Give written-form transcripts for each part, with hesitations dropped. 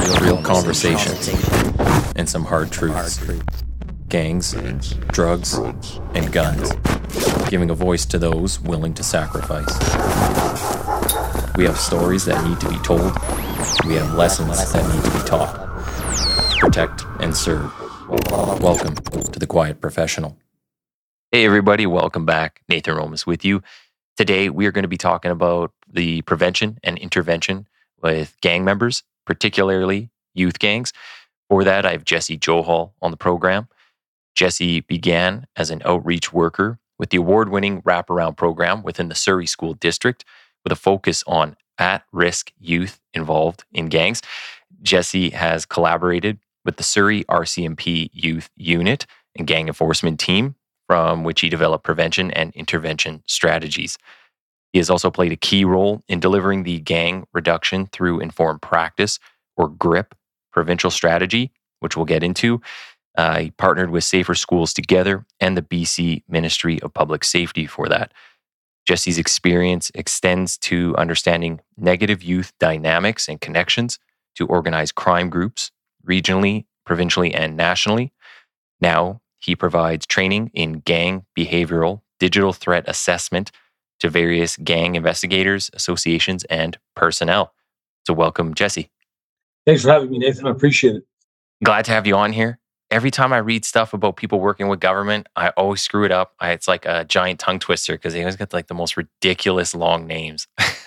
real conversations, and some hard truths. Gangs, drugs, and guns. Giving a voice to those willing to sacrifice. We have stories that need to be told. We have lessons that need to be taught. Protect and serve. Welcome to The Quiet Professional. Hey everybody, welcome back. Nathan Romas with you. Today we are going to be talking about the prevention and intervention with gang members, particularly youth gangs. For that, I have Jesse Johal on the program. Jesse began as an outreach worker with the award-winning wraparound program within the Surrey School District with a focus on at-risk youth involved in gangs. Jesse has collaborated with the Surrey RCMP Youth Unit and Gang Enforcement Team, from which he developed prevention and intervention strategies. He has also played a key role in delivering the Gang Reduction Through Informed Practice, or GRIP, provincial strategy, which we'll get into. He partnered with Safer Schools Together and the BC Ministry of Public Safety for that. Jesse's experience extends to understanding negative youth dynamics and connections to organized crime groups, regionally, provincially, and nationally. Now, he provides training in gang behavioral digital threat assessment to various gang investigators, associations, and personnel. So welcome, Jesse. Thanks for having me, Nathan. I appreciate it. Glad to have you on here. Every time I read stuff about people working with government, I always screw it up. It's like a giant tongue twister because they always get like the most ridiculous long names.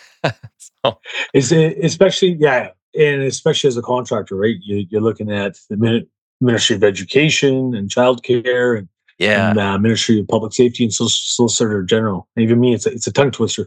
Especially as a contractor, right? You're looking at the Ministry of Education and Childcare and Ministry of Public Safety and Solicitor General. And even me, it's a tongue twister.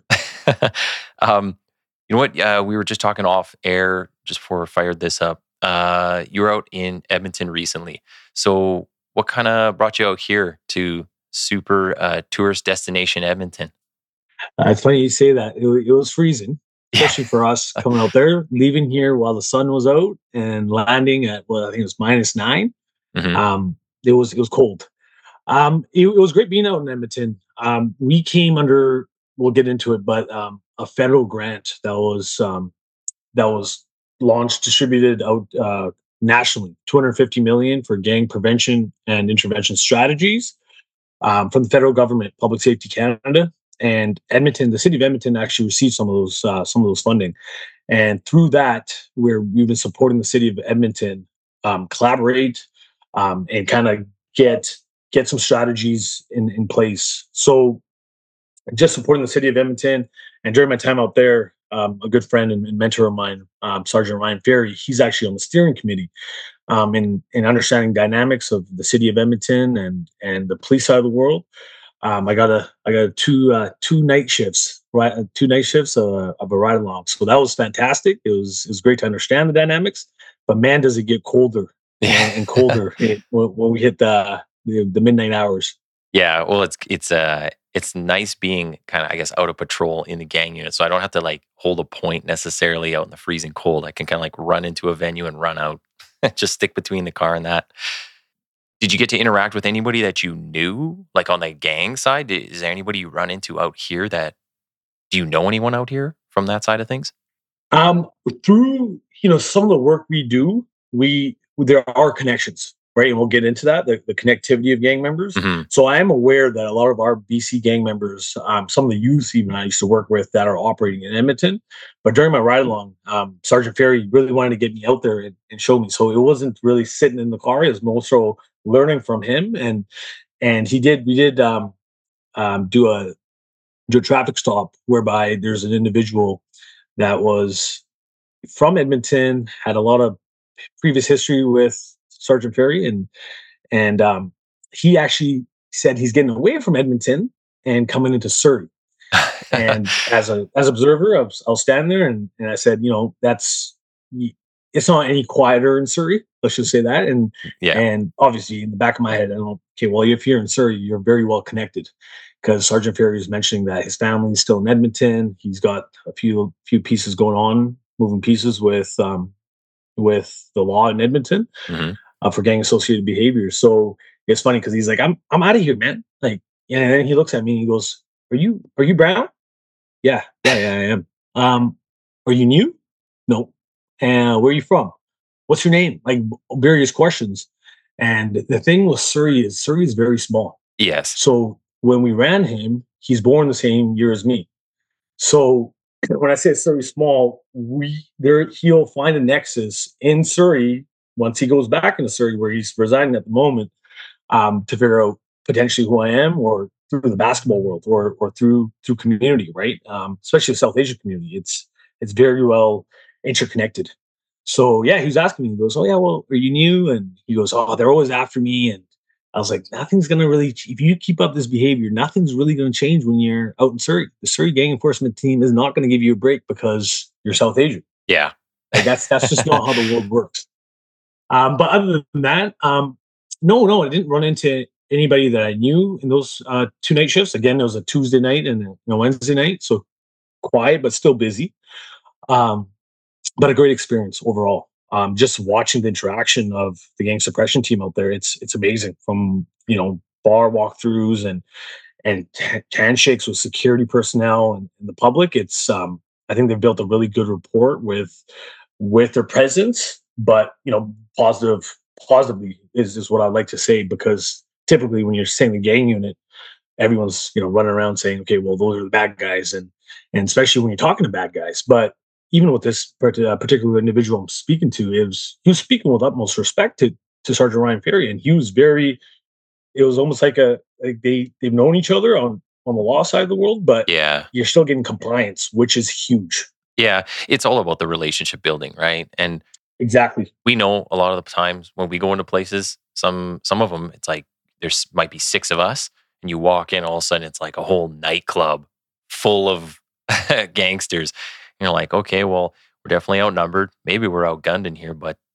You know what? We were just talking off air just before we fired this up. You were out in Edmonton recently. So what kind of brought you out here to super tourist destination Edmonton? It's funny you say that. It was freezing, especially for us coming out there, leaving here while the sun was out and landing at, I think it was -9. Mm-hmm. It was cold. It was great being out in Edmonton. We came under, we'll get into it, but a federal grant that was launched, distributed out nationally, $250 million for gang prevention and intervention strategies from the federal government, Public Safety Canada, and Edmonton. The city of Edmonton actually received some of those funding, and through that, we've been supporting the city of Edmonton collaborate and kind of get some strategies in place. So, just supporting the city of Edmonton, and during my time out there, a good friend and mentor of mine, Sergeant Ryan Ferry, he's actually on the steering committee in understanding dynamics of the city of Edmonton and the police side of the world. I got two night shifts, right? 2 night shifts of a ride along. So that was fantastic. It was great to understand the dynamics, but man, does it get colder and colder when we hit the midnight hours. Yeah, well, it's nice being kind of, I guess, out of patrol in the gang unit. So I don't have to like hold a point necessarily out in the freezing cold. I can kind of like run into a venue and run out, just stick between the car and that. Did you get to interact with anybody that you knew, like on the gang side? Is there anybody you run into out here do you know anyone out here from that side of things? Through, some of the work we do, there are connections. Right, and we'll get into that, the connectivity of gang members. Mm-hmm. So I am aware that a lot of our BC gang members, some of the youth even I used to work with that are operating in Edmonton. But during my ride along, Sergeant Ferry really wanted to get me out there and show me. So it wasn't really sitting in the car; it was more so learning from him. And we did do a traffic stop whereby there's an individual that was from Edmonton, had a lot of previous history with Sergeant Ferry, and he actually said he's getting away from Edmonton and coming into Surrey. And as observer, I'll stand there and I said, it's not any quieter in Surrey. Let's just say that. And obviously in the back of my head, I don't. Okay, well, if you're in Surrey, you're very well connected, because Sergeant Ferry is mentioning that his family is still in Edmonton. He's got a few pieces going on, moving pieces with the law in Edmonton. Mm-hmm. For gang associated behavior. So it's funny because he's like, I'm out of here, man. Like, and then he looks at me and he goes, Are you brown? Yeah, I am. Are you new? No. And where are you from? what's your name? Like various questions. And the thing with Surrey is very small. Yes. So when we ran him, he's born the same year as me. So when I say it's Surrey small, we there he'll find a nexus in Surrey once he goes back into Surrey where he's residing at the moment, to figure out potentially who I am, or through the basketball world, or through community, right? Especially the South Asian community, it's very well interconnected. So yeah, he was asking me. He goes, "Oh yeah, well, are you new?" And he goes, "Oh, they're always after me." And I was like, "Nothing's gonna really. If you keep up this behavior, nothing's really gonna change when you're out in Surrey. The Surrey gang enforcement team is not gonna give you a break because you're South Asian. Yeah. Like that's just not how the world works." But other than that, no, I didn't run into anybody that I knew in those two night shifts. Again, it was a Tuesday night and a Wednesday night, so quiet but still busy. Um, but a great experience overall. Just watching the interaction of the gang suppression team out there, it's amazing. From bar walkthroughs and handshakes with security personnel and the public. It's I think they've built a really good rapport with their presence, but positively is what I'd like to say, because typically when you're saying the gang unit, everyone's running around saying, okay, well, those are the bad guys, and especially when you're talking to bad guys. But even with this particular individual I'm speaking to, he was speaking with utmost respect to Sergeant Ryan Ferry, and he was very. It was almost like they've known each other on the law side of the world, but Yeah. you're still getting compliance, which is huge. Yeah. It's all about the relationship building, right? And Exactly. we know a lot of the times when we go into places, some of them, it's like there's might be six of us, and you walk in, all of a sudden it's like a whole nightclub full of gangsters. You're like, okay, well, we're definitely outnumbered. Maybe we're outgunned in here, but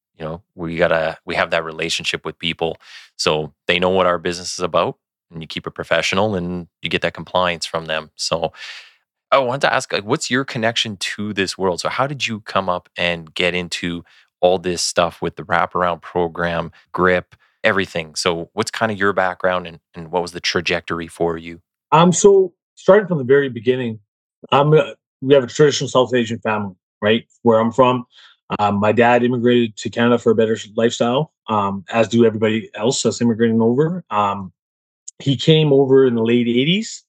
we have that relationship with people, so they know what our business is about, and you keep it professional, and you get that compliance from them. So I wanted to ask, like, what's your connection to this world? So how did you come up and get into all this stuff with the wraparound program, grip, everything? So what's kind of your background, and what was the trajectory for you? So starting from the very beginning, we have a traditional South Asian family, right? Where I'm from, my dad immigrated to Canada for a better lifestyle, as do everybody else that's immigrating over. He came over in the late '80s,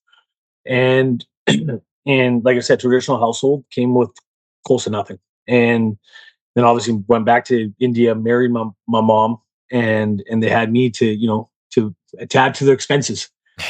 and and like I said, traditional household came with close to nothing, and then obviously went back to India, married my mom, and they had me to add to their expenses.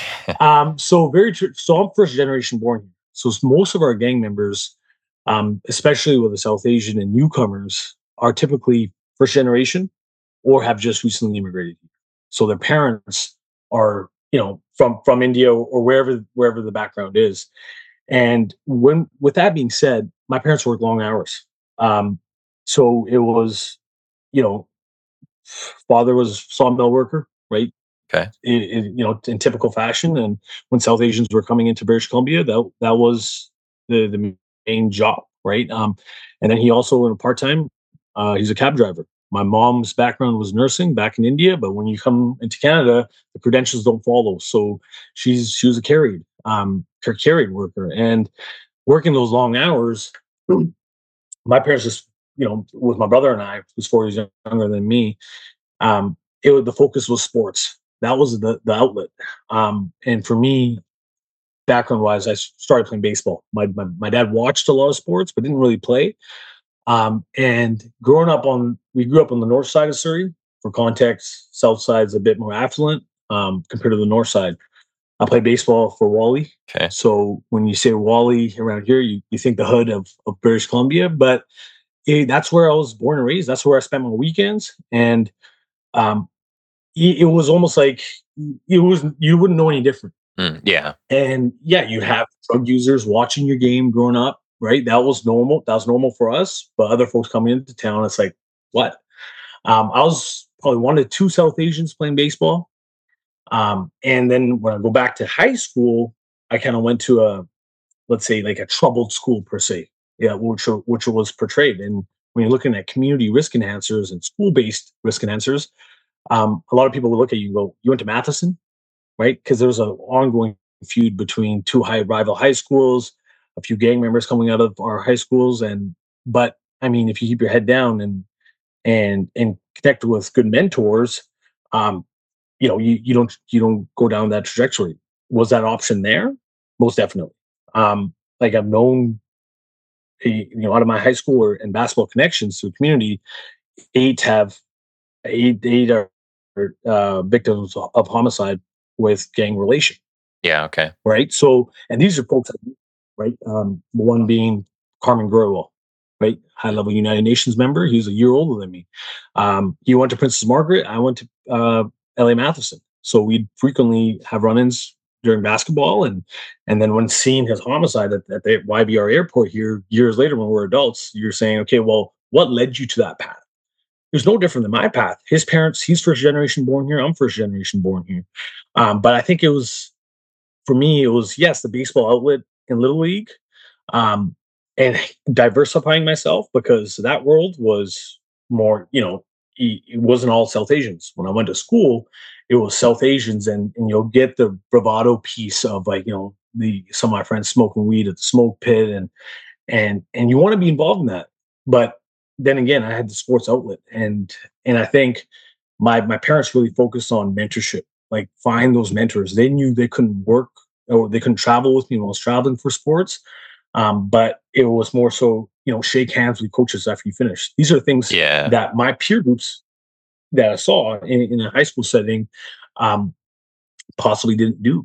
So I'm first generation born here. So most of our gang members, especially with the South Asian and newcomers, are typically first generation or have just recently immigrated here. So their parents are, from India or wherever the background is. And with that being said, my parents worked long hours. Um, so it was, you know, father was a sawmill worker, right? Okay. In typical fashion. And when South Asians were coming into British Columbia, that was the main job, right? And then he also, in a part time, he's a cab driver. My mom's background was nursing back in India, but when you come into Canada, the credentials don't follow. So she was a carried worker, and working those long hours. My parents just, with my brother and I, who's 4 years younger than me, the focus was sports. That was the outlet. And for me, background wise, I started playing baseball. My dad watched a lot of sports, but didn't really play. And we grew up on the north side of Surrey. For context, south side's a bit more affluent, compared to the north side. I played baseball for Wally. Okay. So when you say Wally around here, you think the hood of British Columbia, but that's where I was born and raised. That's where I spent my weekends. And um, it was almost like you wouldn't know any different. Yeah. And yeah, you have drug users watching your game growing up, right? That was normal. That was normal for us. But other folks coming into town, it's like, what? I was probably one of two South Asians playing baseball. And then when I go back to high school, I kind of went to let's say, like a troubled school per se, yeah, which was portrayed. And when you're looking at community risk enhancers and school-based risk enhancers, a lot of people will look at you and go, "You went to Matheson?" Right? Because there was an ongoing feud between two high rival high schools, a few gang members coming out of our high schools, but I mean, if you keep your head down and and connect with good mentors, um, you don't go down that trajectory. Was that option there? Most definitely. Like I've known, out of my high school and basketball connections to the community, eight have eight are victims of homicide with gang relation, Yeah, okay. right? So, and these are folks, right? One being Carmen Guerrero, right? High level United Nations member. He was a year older than me. He went to Princess Margaret. I went to L.A. Matheson. So we'd frequently have run-ins during basketball, and then when seeing his homicide at the YVR airport here years later when we're adults, you're saying, okay, well, what led you to that path? It was no different than my path. His parents, he's first generation born here. I'm first generation born here. But I think it was, for me, it was, yes, the baseball outlet in Little League, um, and diversifying myself because that world was more, it wasn't all South Asians. When I went to school, it was South Asians, and you'll get the bravado piece of, like, some of my friends smoking weed at the smoke pit, and you want to be involved in that. But then again, I had the sports outlet, and I think my parents really focused on mentorship, like find those mentors. They knew they couldn't work or they couldn't travel with me when I was traveling for sports. But it was more so, shake hands with coaches after you finish. These are things Yeah. that my peer groups that I saw in a high school setting, um, possibly didn't do.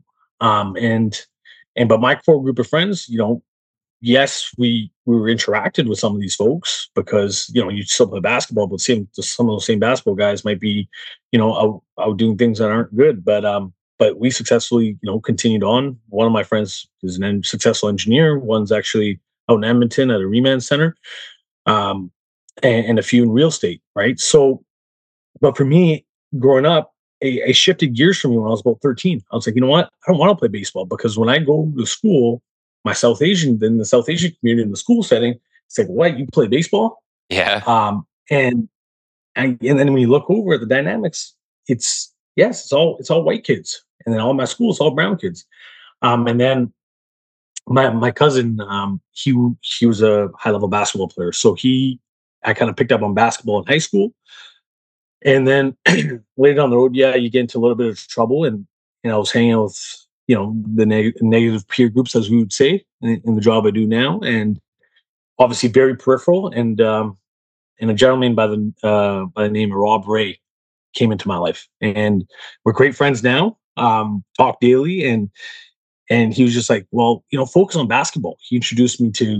But my core group of friends, yes, we were interacted with some of these folks because you still play basketball, but some of those same basketball guys might be, out doing things that aren't good. But we successfully, continued on. One of my friends is an successful engineer. One's actually out in Edmonton at a remand center, um, and a few in real estate, right? So, but for me, growing up, I shifted gears for me when I was about 13. I was like, you know what? I don't want to play baseball because when I go to school, then the South Asian community in the school setting, it's like, what? You play baseball? Yeah. Um, and and then when you look over at the dynamics, it's yes, it's all white kids, and then all my school is all brown kids. And then my cousin, he was a high level basketball player, so I kind of picked up on basketball in high school, and then later down the road, yeah, you get into a little bit of trouble, and I was hanging out with the negative peer groups, as we would say, in the job I do now, and obviously very peripheral, and a gentleman by the name of Rob Ray came into my life, and we're great friends now. Talk daily, and he was just like, well, focus on basketball. He introduced me to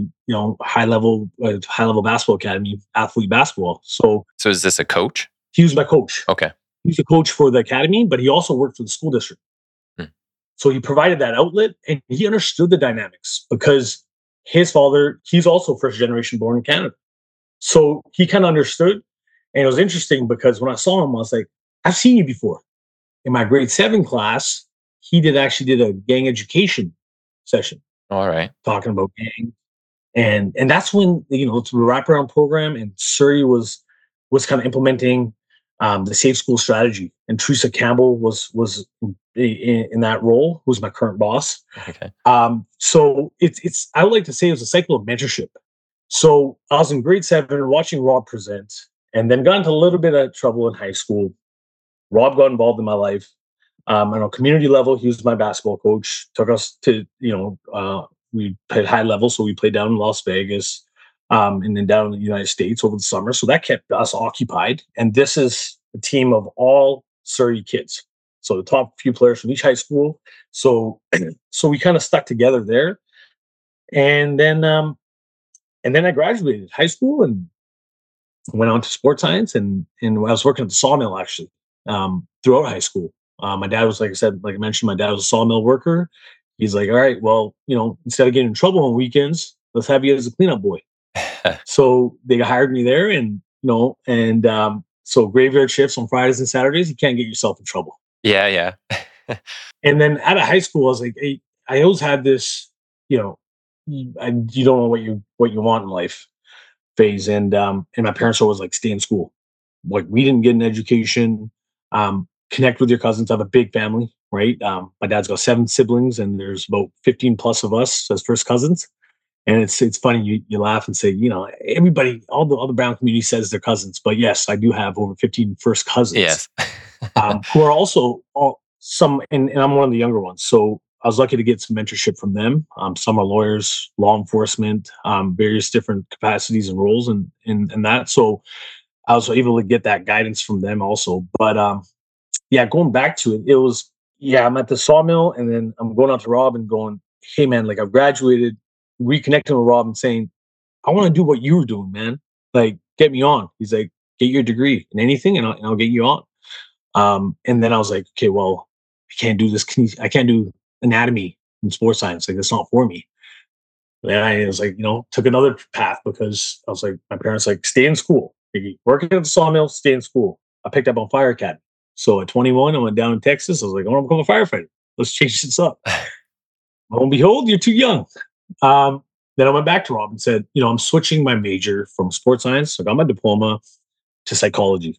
high level basketball academy, athlete basketball. So So is this a coach? he was my coach. Okay. He was a coach for the academy, but he also worked for the school district. Hmm. So he provided that outlet, and he understood the dynamics because his father, he's also first generation born in Canada. So he kind of understood. And it was interesting because when I saw him, I was like, I've seen you before. In my grade 7 class, he actually did a gang education session All right. talking about gang. And that's when, it's a wraparound program, and Surrey was kind of implementing the safe school strategy. And Teresa Campbell was in that role, who's my current boss. Okay. So it's I would like to say it was a cycle of mentorship. So I was in grade 7 watching Rob present, and then got into a little bit of trouble in high school. Rob got involved in my life. On a community level, he was my basketball coach. Took us to, we played high level, so we played down in Las Vegas, and then down in the United States over the summer. So that kept us occupied. And this is a team of all Surrey kids. So the top few players from each high school. So, so we kind of stuck together there. And then I graduated high school and went on to sports science, and I was working at the sawmill actually, throughout high school. My dad was, like I said, like I mentioned, my dad was a sawmill worker. He's like, all right, well, instead of getting in trouble on weekends, let's have you as a cleanup boy. So they hired me there, so graveyard shifts on Fridays and Saturdays, you can't get yourself in trouble. Yeah, yeah. And then out of high school, I was like, hey, I always had this, you don't know what you want in life phase, and my parents were always like, stay in school. Like, we didn't get an education. Connect with your cousins. I have a big family, right? My dad's got 7 siblings, and there's about 15 plus of us as first cousins. And it's funny, you laugh and say, everybody, all the brown community says they're cousins, but yes, I do have over 15 first cousins, Yes. who are also some, and I'm one of the younger ones. So I was lucky to get some mentorship from them. Some are lawyers, law enforcement, various different capacities and roles, and that. So I was able to get that guidance from them also. But yeah, going back to it, it was, yeah, I'm at the sawmill, and then I'm going out to Rob and going, hey man, like I've graduated, reconnecting with Rob and saying, I want to do what you were doing, man. Like, get me on. He's like, get your degree in anything, and I'll get you on. And then I was like, okay, well, I can't do this. I can't do anatomy and sports science. Like, that's not for me. Then I was like, took another path because I was like, my parents like, stay in school. Like, working at the sawmill, stay in school. I picked up on fire academy. So at 21, I went down in Texas. I was like, I want to become a firefighter. Let's change this up. Lo and behold, you're too young. Um, then I went back to Rob and said, I'm switching my major from sports science. I got my diploma to psychology.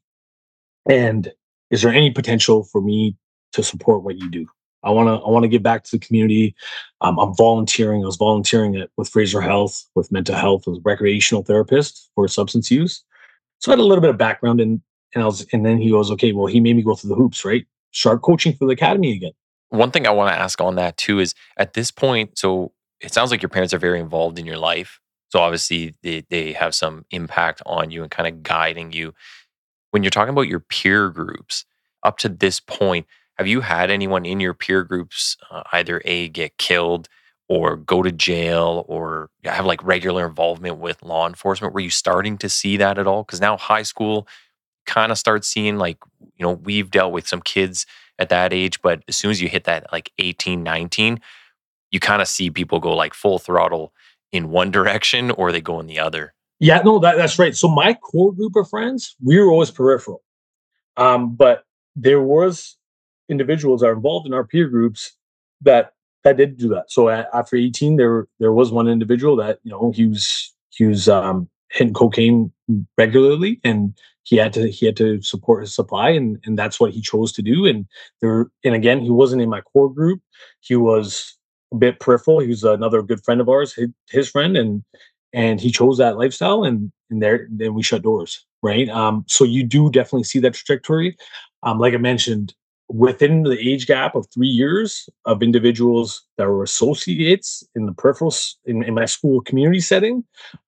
And is there any potential for me to support what you do? I want to give back to the community. I'm volunteering. I was volunteering with Fraser Health, with mental health, as a recreational therapist for substance use. So I had a little bit of background, and then he goes, okay, well, he made me go through the hoops, right? Start coaching for the academy again. One thing I want to ask on that too is at this point, so it sounds like your parents are very involved in your life. So obviously they have some impact on you and kind of guiding you. When you're talking about your peer groups, up to this point, have you had anyone in your peer groups either A, get killed or go to jail or have like regular involvement with law enforcement? Were you starting to see that at all? Because now high school kind of starts seeing like, we've dealt with some kids at that age, but as soon as you hit that like 18, 19, you kind of see people go like full throttle in one direction or they go in the other. Yeah, no, that's right. So my core group of friends, we were always peripheral. But there was individuals that are involved in our peer groups that did do that. So after 18, there was one individual that he was hitting cocaine regularly, and he had to support his supply, and that's what he chose to do. And again, he wasn't in my core group. He was a bit peripheral. He was another good friend of ours, his friend, and he chose that lifestyle, and then we shut doors, right? So you do definitely see that trajectory. Like I mentioned, within the age gap of 3 years of individuals that were associates in the peripherals in my school community setting,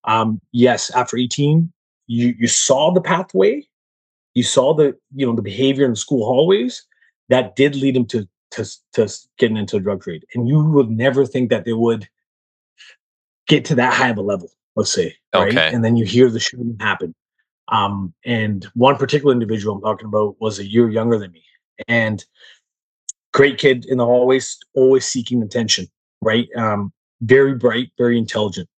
yes, after 18, you saw the pathway, you saw the behavior in the school hallways that did lead them to getting into the drug trade, and you would never think that they would get to that high of a level, let's say, right? Okay. And then you hear the shooting happen. And one particular individual I'm talking about was a year younger than me, and great kid in the hallways, always seeking attention, right? Very bright, very intelligent,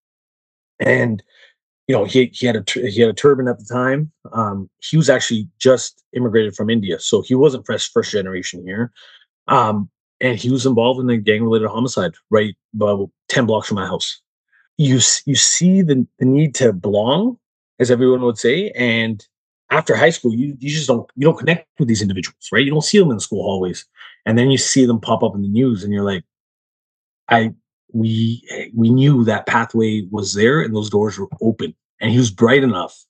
and he had a turban at the time. He was actually just immigrated from India, so he wasn't first generation here. Um, and he was involved in a gang related homicide right about 10 blocks from my house. You see the need to belong, as everyone would say, and after high school, you just don't connect with these individuals, right? You don't see them in the school hallways, and then you see them pop up in the news, and you're like, I we knew that pathway was there, and those doors were open, and he was bright enough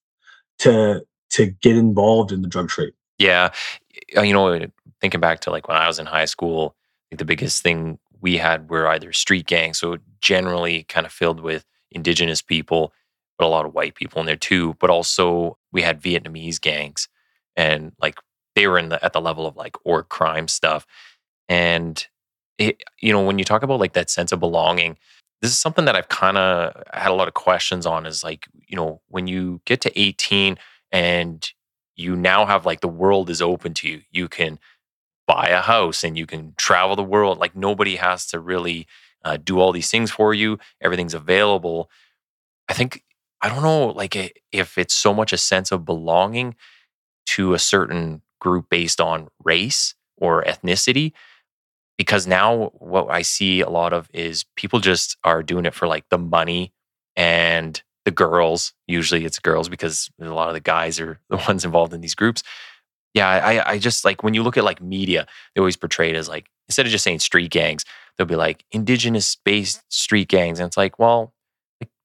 to get involved in the drug trade. Yeah. Thinking back to like when I was in high school, I think the biggest thing we had were either street gangs, so generally kind of filled with indigenous people, but a lot of white people in there too. But also we had Vietnamese gangs, and like they were at the level of like org crime stuff. And when you talk about like that sense of belonging, this is something that I've kind of had a lot of questions on. Is like when you get to 18 and you now have like the world is open to you. You can buy a house and you can travel the world. Like nobody has to really do all these things for you. Everything's available. I think, I don't know, like if it's so much a sense of belonging to a certain group based on race or ethnicity, because now what I see a lot of is people just are doing it for like the money and the girls. Usually it's girls because a lot of the guys are the ones involved in these groups. Yeah, I just like when you look at like media, they always portray it as like, instead of just saying street gangs, they'll be like indigenous based street gangs. And it's like, well, like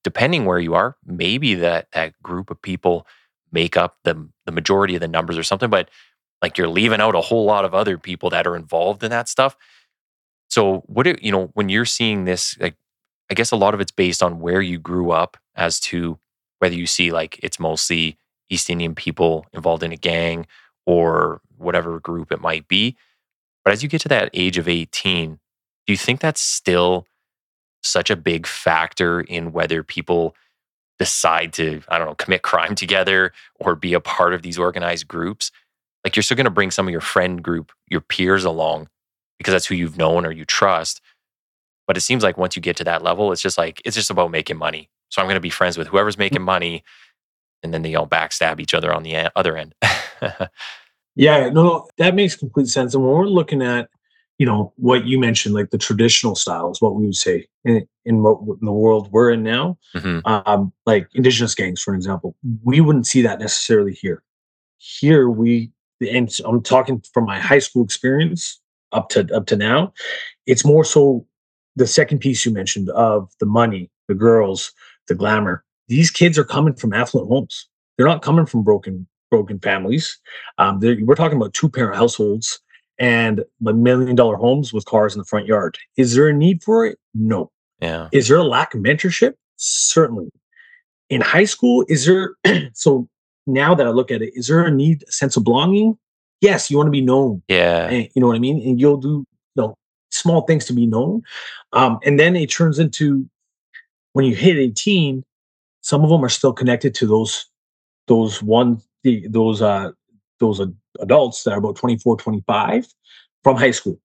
depending where you are, maybe that group of people make up the majority of the numbers or something, but like you're leaving out a whole lot of other people that are involved in that stuff. So when you're seeing this, like, I guess a lot of it's based on where you grew up as to whether you see like it's mostly East Indian people involved in a gang or whatever group it might be. But as you get to that age of 18, do you think that's still such a big factor in whether people decide to, I don't know, commit crime together or be a part of these organized groups? Like, you're still going to bring some of your friend group, your peers along because that's who you've known or you trust. But it seems like once you get to that level, it's just about making money. So I'm going to be friends with whoever's making money, and then they all backstab each other on the other end. Yeah, no, that makes complete sense. And when we're looking at, what you mentioned, like the traditional styles, what we would say in the world we're in now, Hmm. like indigenous gangs, for example, we wouldn't see that necessarily here. Here and I'm talking from my high school experience up to now, it's more so the second piece you mentioned of the money, the girls, the glamour. These kids are coming from affluent homes. They're not coming from broken families. We're talking about two-parent households and $1 million homes with cars in the front yard. Is there a need for it? No. Yeah. Is there a lack of mentorship? Certainly. In high school, is there so now that I look at it, is there a sense of belonging? Yes, you want to be known. Yeah. And you know what I mean? And you'll do small things to be known. And then it turns into when you hit 18, some of them are still connected to those one the those adults that are about 24, 25 from high school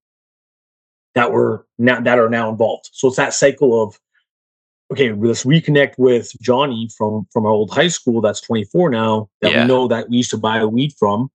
that are now involved. So it's that cycle of, okay, let's reconnect with Johnny from our old high school that's 24 now that we Yeah. know that we used to buy weed from.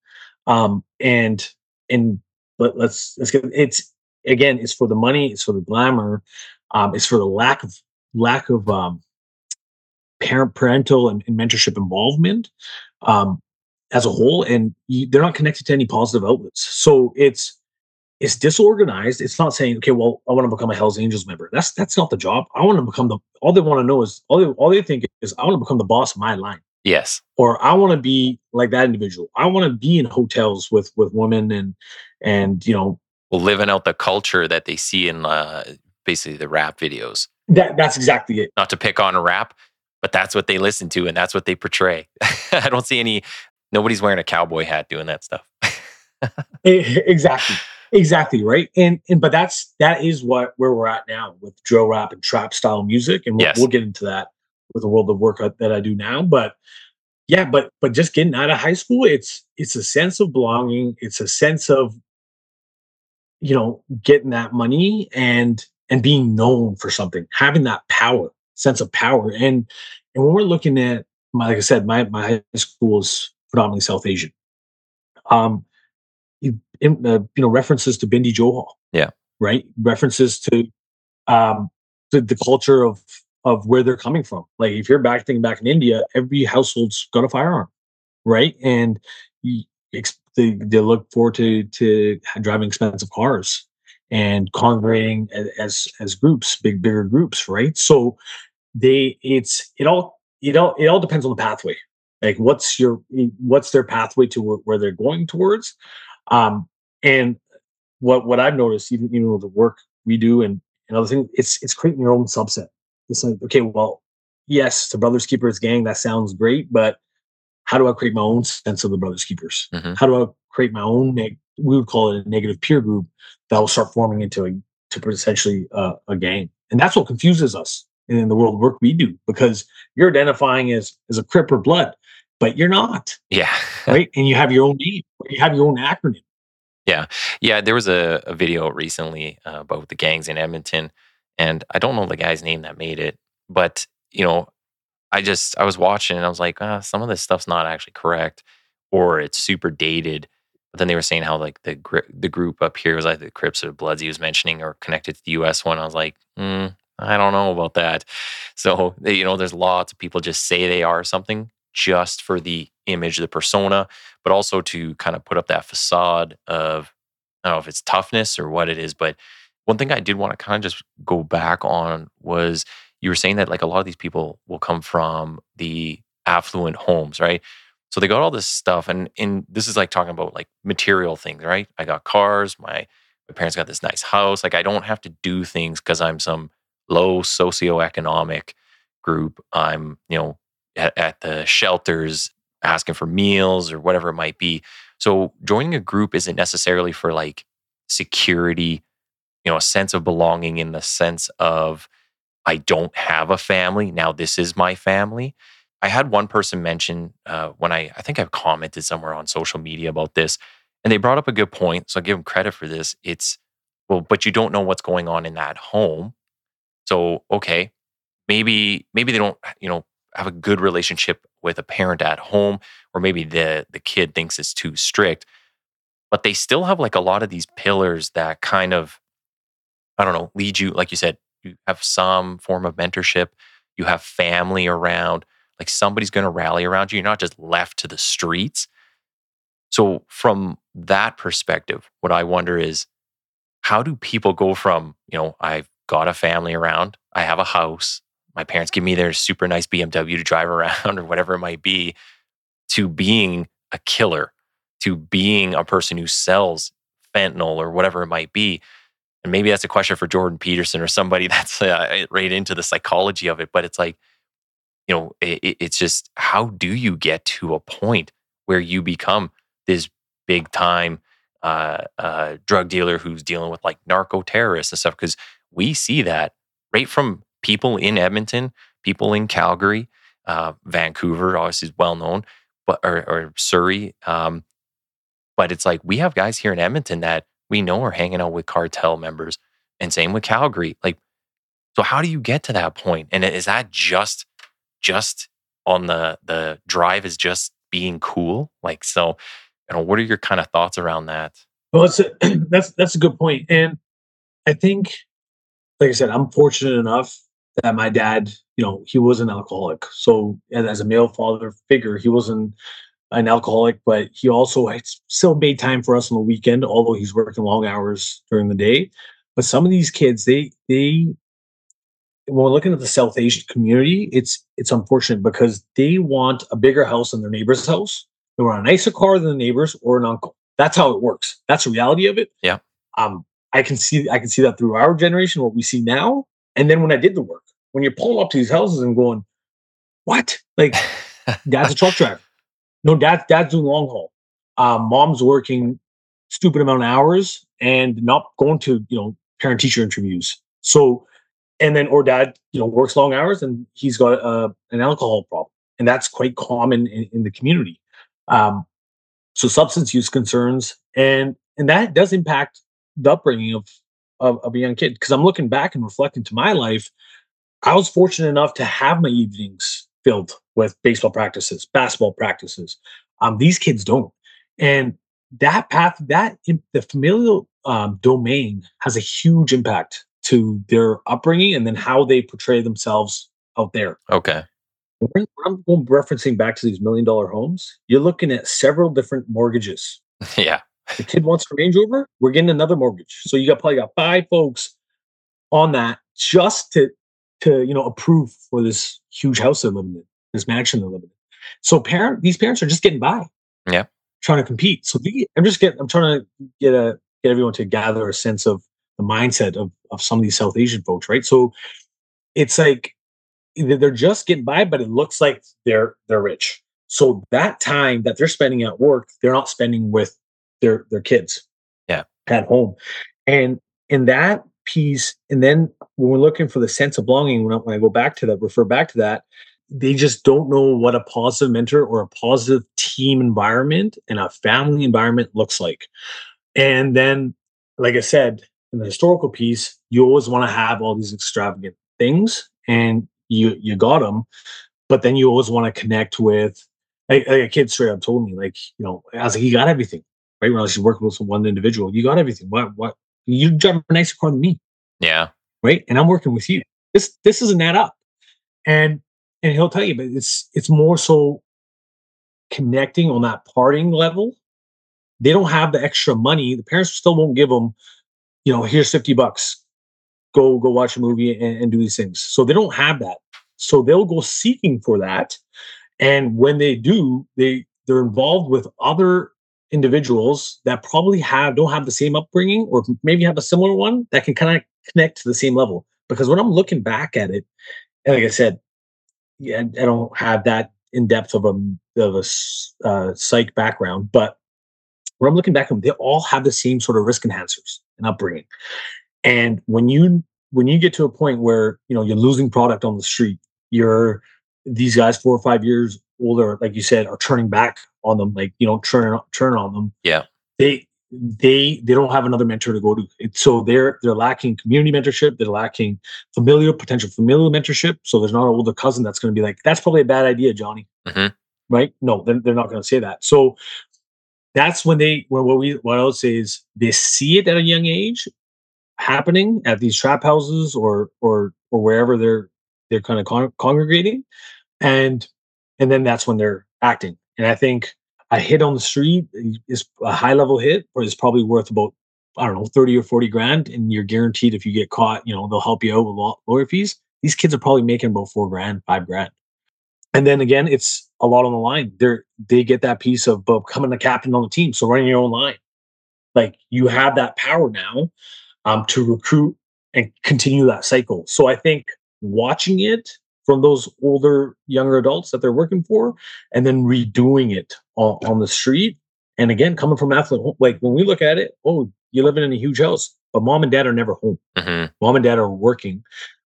And let's get it's for the money, it's for the glamour, it's for the lack of parental and mentorship involvement as a whole, and they're not connected to any positive outlets. So it's disorganized. It's not saying, okay, well, I want to become a Hell's Angels member. That's not the job. I want to become all they want to know is all they think is I want to become the boss of my line. Yes. Or I want to be like that individual. I want to be in hotels with women and Well, living out the culture that they see in basically the rap videos. that's exactly it. Not to pick on a rap, but that's what they listen to and that's what they portray. I don't see nobody's wearing a cowboy hat doing that stuff. Exactly right. And but that is where we're at now with drill rap and trap style music, and Yes. we'll get into that with the world of work that I do now. But yeah, but just getting out of high school, it's a sense of belonging. It's a sense of getting that money and being known for something, having that sense of power. And when we're looking at like I said, my high school is predominantly South Asian. Um, references to Bindi Johal, Yeah. right? References to um, the culture of where they're coming from. Like if you're thinking back in India, every household's got a firearm, right? And they look forward to driving expensive cars and congregating as groups, bigger groups, right? So it all depends on the pathway. Like what's their pathway to where they're going towards. And what I've noticed, even the work we do and other things, it's creating your own subset. It's like, okay, well, yes, the Brothers Keepers gang, that sounds great, but how do I create my own sense of the Brothers Keepers? Mm-hmm. How do I create my own? We would call it a negative peer group that will start forming into essentially a gang, and that's what confuses us in the world of work we do, because you're identifying as a Crip or Blood, but you're not. Yeah. Right. And you have your own name, you have your own acronym. Yeah. There was a video recently about the gangs in Edmonton, and I don't know the guy's name that made it, but I was watching and I was like, some of this stuff's not actually correct, or it's super dated. But then they were saying how like the group up here was like the Crips or Bloods he was mentioning, or connected to the U.S. one. I was like, I don't know about that. So there's lots of people just say they are something just for the image, the persona, but also to kind of put up that facade of, I don't know if it's toughness or what it is. But one thing I did want to kind of just go back on was you were saying that like a lot of these people will come from the affluent homes, right? So they got all this stuff, and this is like talking about like material things, right? I got cars, my parents got this nice house. Like I don't have to do things because I'm some low socioeconomic group. I'm, at the shelters asking for meals or whatever it might be. So joining a group isn't necessarily for like security, a sense of belonging in the sense of I don't have a family. Now this is my family. I had one person mention when I think I've commented somewhere on social media about this, and they brought up a good point. So I give them credit for this. It's, well, but you don't know what's going on in that home. So okay, maybe they don't have a good relationship with a parent at home, or maybe the kid thinks it's too strict, but they still have like a lot of these pillars that kind of, I don't know, lead you, like you said, you have some form of mentorship, you have family around, like somebody's going to rally around you. You're not just left to the streets. So from that perspective, what I wonder is, how do people go from, I've got a family around, I have a house, my parents give me their super nice BMW to drive around or whatever it might be, to being a killer, to being a person who sells fentanyl or whatever it might be? And maybe that's a question for Jordan Peterson or somebody that's right into the psychology of it. But it's like, it's just, how do you get to a point where you become this big time drug dealer who's dealing with like narco terrorists and stuff? Because we see that right from people in Edmonton, people in Calgary, Vancouver, obviously is well known, but or Surrey. But it's like we have guys here in Edmonton that we know are hanging out with cartel members, and same with Calgary. Like, so how do you get to that point? And is that just on the drive is just being cool? Like, so, what are your kind of thoughts around that? Well, that's a good point, and I think, like I said, I'm fortunate enough that my dad, he was an alcoholic. So, and as a male father figure, he wasn't an alcoholic, but he also had still made time for us on the weekend, although he's working long hours during the day. But some of these kids, they when we're looking at the South Asian community, it's unfortunate because they want a bigger house than their neighbor's house. They want a nicer car than the neighbor's or an uncle. That's how it works. That's the reality of it. Yeah. Um, I can see that through our generation, what we see now. And then when I did the work, when you're pulling up to these houses and going, what? Like, dad's a truck driver. No, dad's doing long haul. Mom's working stupid amount of hours and not going to, parent teacher interviews. So, and then, or dad, works long hours and he's got an alcohol problem. And that's quite common in the community. Um, so substance use concerns, and that does impact the upbringing of a young kid. Because I'm looking back and reflecting to my life, I was fortunate enough to have my evenings filled with baseball practices, basketball practices. These kids don't, and that path, the familial domain has a huge impact to their upbringing and then how they portray themselves out there. Okay. When I'm going referencing back to these $1 million homes, you're looking at several different mortgages. Yeah. The kid wants a Range Rover, we're getting another mortgage. So you probably got 5 folks on that just to approve for this huge house they're living in, this mansion they're living in. So these parents are just getting by, Yeah. trying to compete. So I'm trying to get everyone to gather a sense of the mindset of some of these South Asian folks, right? So it's like they're just getting by, but it looks like they're rich. So that time that they're spending at work, they're not spending with their kids Yeah. at home. And in that piece, and then when we're looking for the sense of belonging, when I go back to that, refer back to that, they just don't know what a positive mentor or a positive team environment and a family environment looks like. And then, like I said, in the historical piece, you always want to have all these extravagant things, and you got them, but then you always want to connect with. Like a kid straight up told me, like, I was like, you got everything, right? When I was working with one individual, you got everything. What? You drive a nicer car than me, Yeah. right? And I'm working with you. This doesn't add up. And he'll tell you, but it's more so connecting on that parting level. They don't have the extra money. The parents still won't give them, here's $50. go watch a movie and do these things. So they don't have that. So they'll go seeking for that. And when they do, they're involved with other individuals that probably don't have the same upbringing or maybe have a similar one that can kind of connect to the same level. Because when I'm looking back at it, and like I said, yeah, I don't have that in depth of a psych background, but when I'm looking back at them, they all have the same sort of risk enhancers and upbringing. And when you get to a point where you're losing product on the street, you're these guys 4 or 5 years older, like you said, are turning back on them, like turn on them. Yeah. They don't have another mentor to go to. So they're lacking community mentorship. They're lacking potential familial mentorship. So there's not an older cousin that's going to be like, that's probably a bad idea, Johnny. Mm-hmm. Right? No, they're not going to say that. So that's when what I would say is they see it at a young age happening at these trap houses or wherever they're kind of congregating, and then that's when they're acting. And I think a hit on the street is a high level hit, or is probably worth about, I don't know, 30 or 40 grand, and you're guaranteed if you get caught, they'll help you out with lawyer fees. These kids are probably making about 4 grand, 5 grand. And then again, it's a lot on the line. They get that piece of becoming the captain on the team. So running your own line, like you have that power now to recruit and continue that cycle. So I think watching it from those younger adults that they're working for, and then redoing it on the street. And again, coming from affluent, like when we look at it, you're living in a huge house, but mom and dad are never home. Mm-hmm. Mom and dad are working.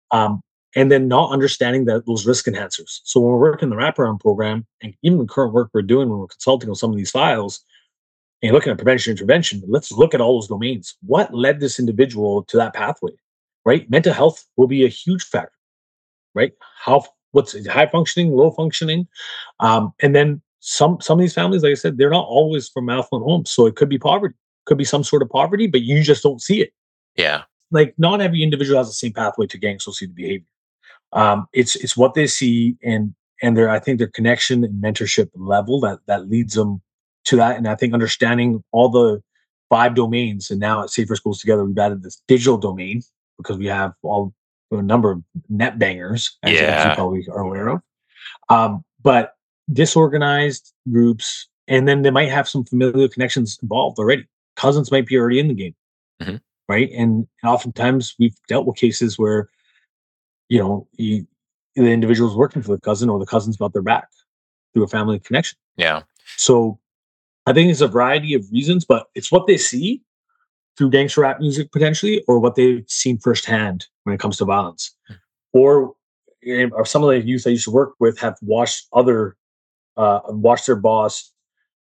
And then not understanding those risk enhancers. So when we're working the wraparound program, and even the current work we're doing when we're consulting on some of these files, and you're looking at prevention intervention, let's look at all those domains. What led this individual to that pathway, right? Mental health will be a huge factor, right? What's high functioning, low functioning, and then some of these families, like I said, they're not always from affluent homes, so it could be poverty, could be some sort of poverty, but you just don't see it. Yeah, like not every individual has the same pathway to gang associated behavior. It's what they see, and I think their connection and mentorship level that leads them to that. And I think understanding all the 5 domains, and now at Safer Schools Together, we've added this digital domain because we have a number of net bangers, as you probably are aware of. But disorganized groups, and then they might have some familial connections involved already. Cousins might be already in the game, mm-hmm. right? And oftentimes we've dealt with cases where the individual's working for the cousin, or the cousin's got their back through a family connection. Yeah. So I think it's a variety of reasons, but it's what they see through gangster rap music potentially, or what they've seen firsthand when it comes to violence. Or some of the youth I used to work with have watched watched their boss,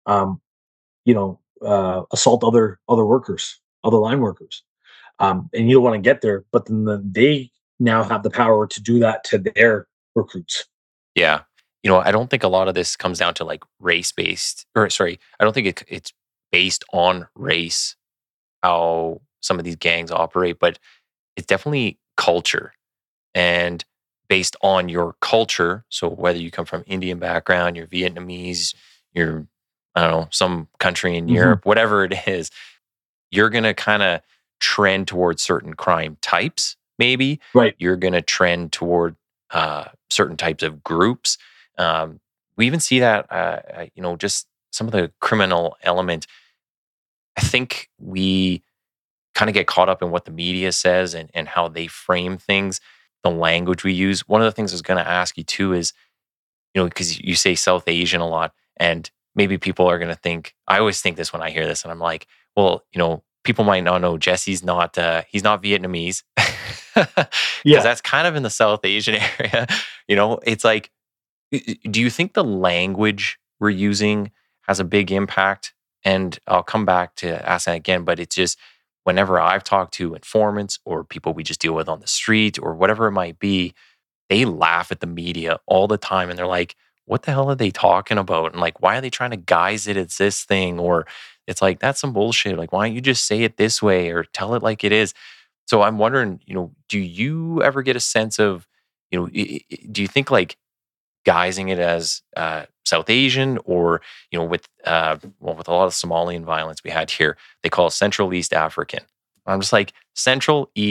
assault other workers, other line workers. And you don't want to get there, but then they now have the power to do that to their recruits. Yeah. I don't think a lot of this comes down to like race-based, or sorry, I don't think it's based on race, how some of these gangs operate, but it's definitely culture, and based on your culture. So whether you come from Indian background, you're Vietnamese, you're, I don't know, some country in Europe, whatever it is, you're going to kind of trend towards certain crime types. Maybe you're going to trend toward certain types of groups. We even see that, just some of the criminal element. I think we kind of get caught up in what the media says and how they frame things, the language we use. One of the things I was going to ask you too is, because you say South Asian a lot, and maybe people are going to think, I always think this when I hear this, and I'm like, well, people might not know Jesse's not, he's not Vietnamese. Because that's kind of in the South Asian area. It's like, do you think the language we're using has a big impact? And I'll come back to ask that again, but it's just whenever I've talked to informants or people we just deal with on the street or whatever it might be, they laugh at the media all the time, and they're like, what the hell are they talking about? And like, why are they trying to guise it as this thing? Or it's like, that's some bullshit. Like, why don't you just say it this way or tell it like it is? So I'm wondering, do you ever get a sense of, do you think like guising it as South Asian, or, with a lot of Somalian violence we had here, they call it Central East African. I'm just like, Central, East,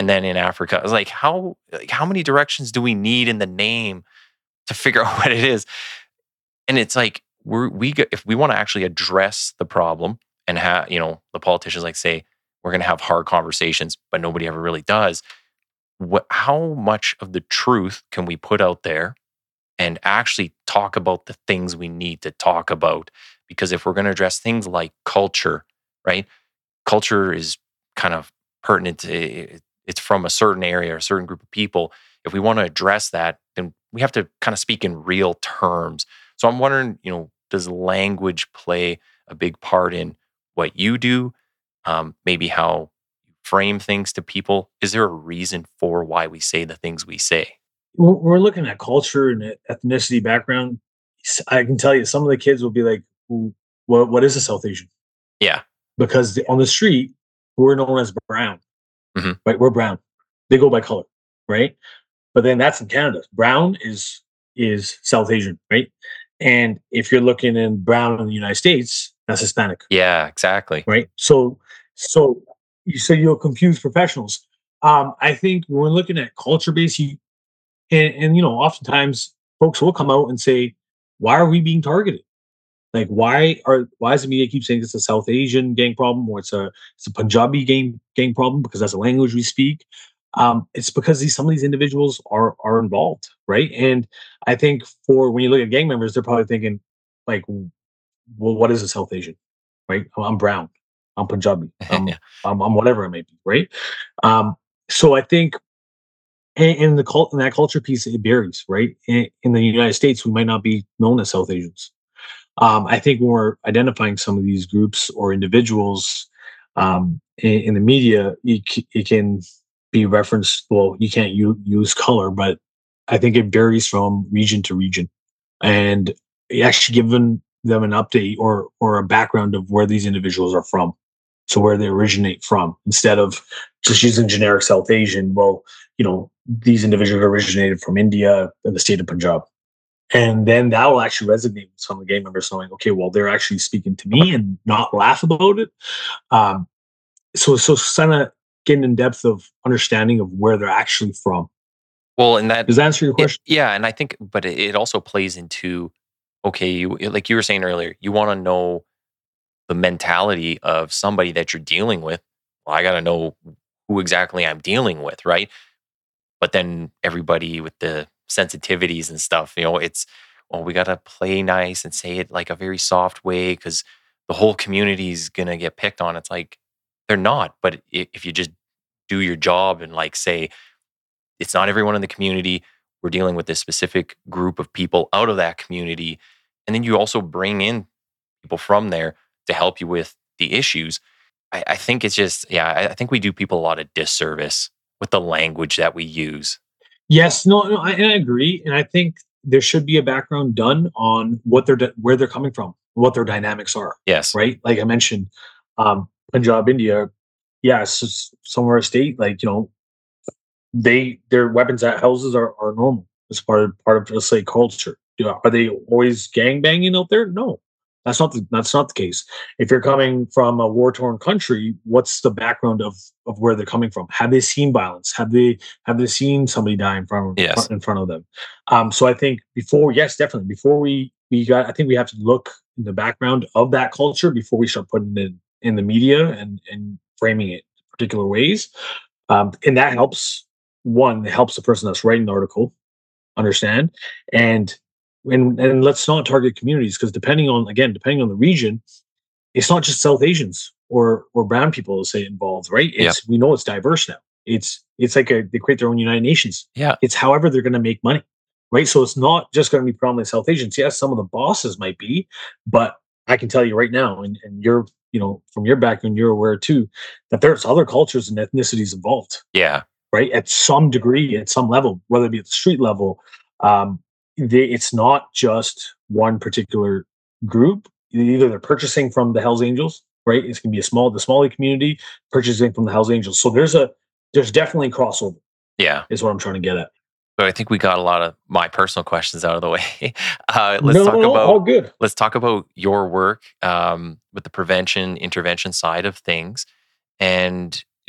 and then in Africa. I was like, how many directions do we need in the name to figure out what it is? And it's like if we want to actually address the problem and have, the politicians like say we're going to have hard conversations, but nobody ever really does. How much of the truth can we put out there and actually talk about the things we need to talk about? Because if we're going to address things like culture, right? Culture is kind of pertinent. It's from a certain area or a certain group of people. If we want to address that, then we have to kind of speak in real terms. So I'm wondering, does language play a big part in what you do? Maybe how you frame things to people? Is there a reason for why we say the things we say? We're looking at culture and ethnicity background. I can tell you, some of the kids will be like, what is a South Asian? Yeah. Because on the street, we're known as brown, Mhm. right? We're brown. They go by color, right? But then that's in Canada. Brown is South Asian, right? And if you're looking in brown in the United States, that's Hispanic, Yeah, exactly. right? So you'll confuse professionals. I think when we're looking at culture based, and oftentimes folks will come out and say, "Why are we being targeted? Like, why does the media keep saying it's a South Asian gang problem or it's a Punjabi gang problem because that's a language we speak?" It's because some of these individuals are involved, right? And I think for when you look at gang members, they're probably thinking, like, well, what is a South Asian, right? I'm brown, I'm Punjabi, Yeah. I'm whatever it may be, right? So I think in in that culture piece, it varies, right? In the United States, we might not be known as South Asians. I think when we're identifying some of these groups or individuals in the media, it can be referenced. Well, you can't use color, but I think it varies from region to region, and actually giving them an update or a background of where these individuals are from, so where they originate from, instead of just using generic South Asian. Well, these individuals originated from India and the state of Punjab, and then that will actually resonate with some of the gang members knowing, okay, well, they're actually speaking to me and not laugh about it. Um, so kind of getting in depth of understanding of where they're actually from. Well, and that, Does that answer your question? yeah, and I think, but it also plays into, okay, like you were saying earlier, you want to know the mentality of somebody that you're dealing with. Well, I got to know who exactly I'm dealing with, right? But then everybody with the sensitivities and stuff, it's, well, we got to play nice and say it like a very soft way because the whole community is going to get picked on. It's like, they're not. But if you just do your job and like say, it's not everyone in the community, we're dealing with this specific group of people out of that community. And then you also bring in people from there to help you with the issues. I think it's just, yeah, I think we do people a lot of disservice with the language that we use. Yes, no, and I agree, and I think there should be a background done on where they're coming from, what their dynamics are, Yes. right? Like I mentioned, Punjab, India, yeah, somewhere state, like their weapons at houses are normal. It's part of just like culture. Are they always gang banging out there? No, that's not the case. If you're coming from a war torn country, what's the background of where they're coming from? Have they seen violence? Have they seen somebody die Yes. in front of them? So I think yes, definitely before I think we have to look in the background of that culture before we start putting it in the media and framing it particular ways. And that helps. One, it helps the person that's writing the article understand, and and let's not target communities because depending on the region, it's not just South Asians or brown people say involved, right? Yep. We know it's diverse now. It's like they create their own United Nations. Yeah. It's however they're going to make money, right? So it's not just going to be predominantly South Asians. Yes, some of the bosses might be, but I can tell you right now, and you're from your background, you're aware too that there's other cultures and ethnicities involved, Yeah. right? At some degree, at some level, whether it be at the street level, um, it's not just one particular group. Either they're purchasing from the Hell's Angels, right? It's gonna be the Somali community purchasing from the Hell's Angels. So there's definitely crossover. Yeah. Is what I'm trying to get at. But I think we got a lot of my personal questions out of the way. No, all good. Let's talk about your work with the prevention intervention side of things. And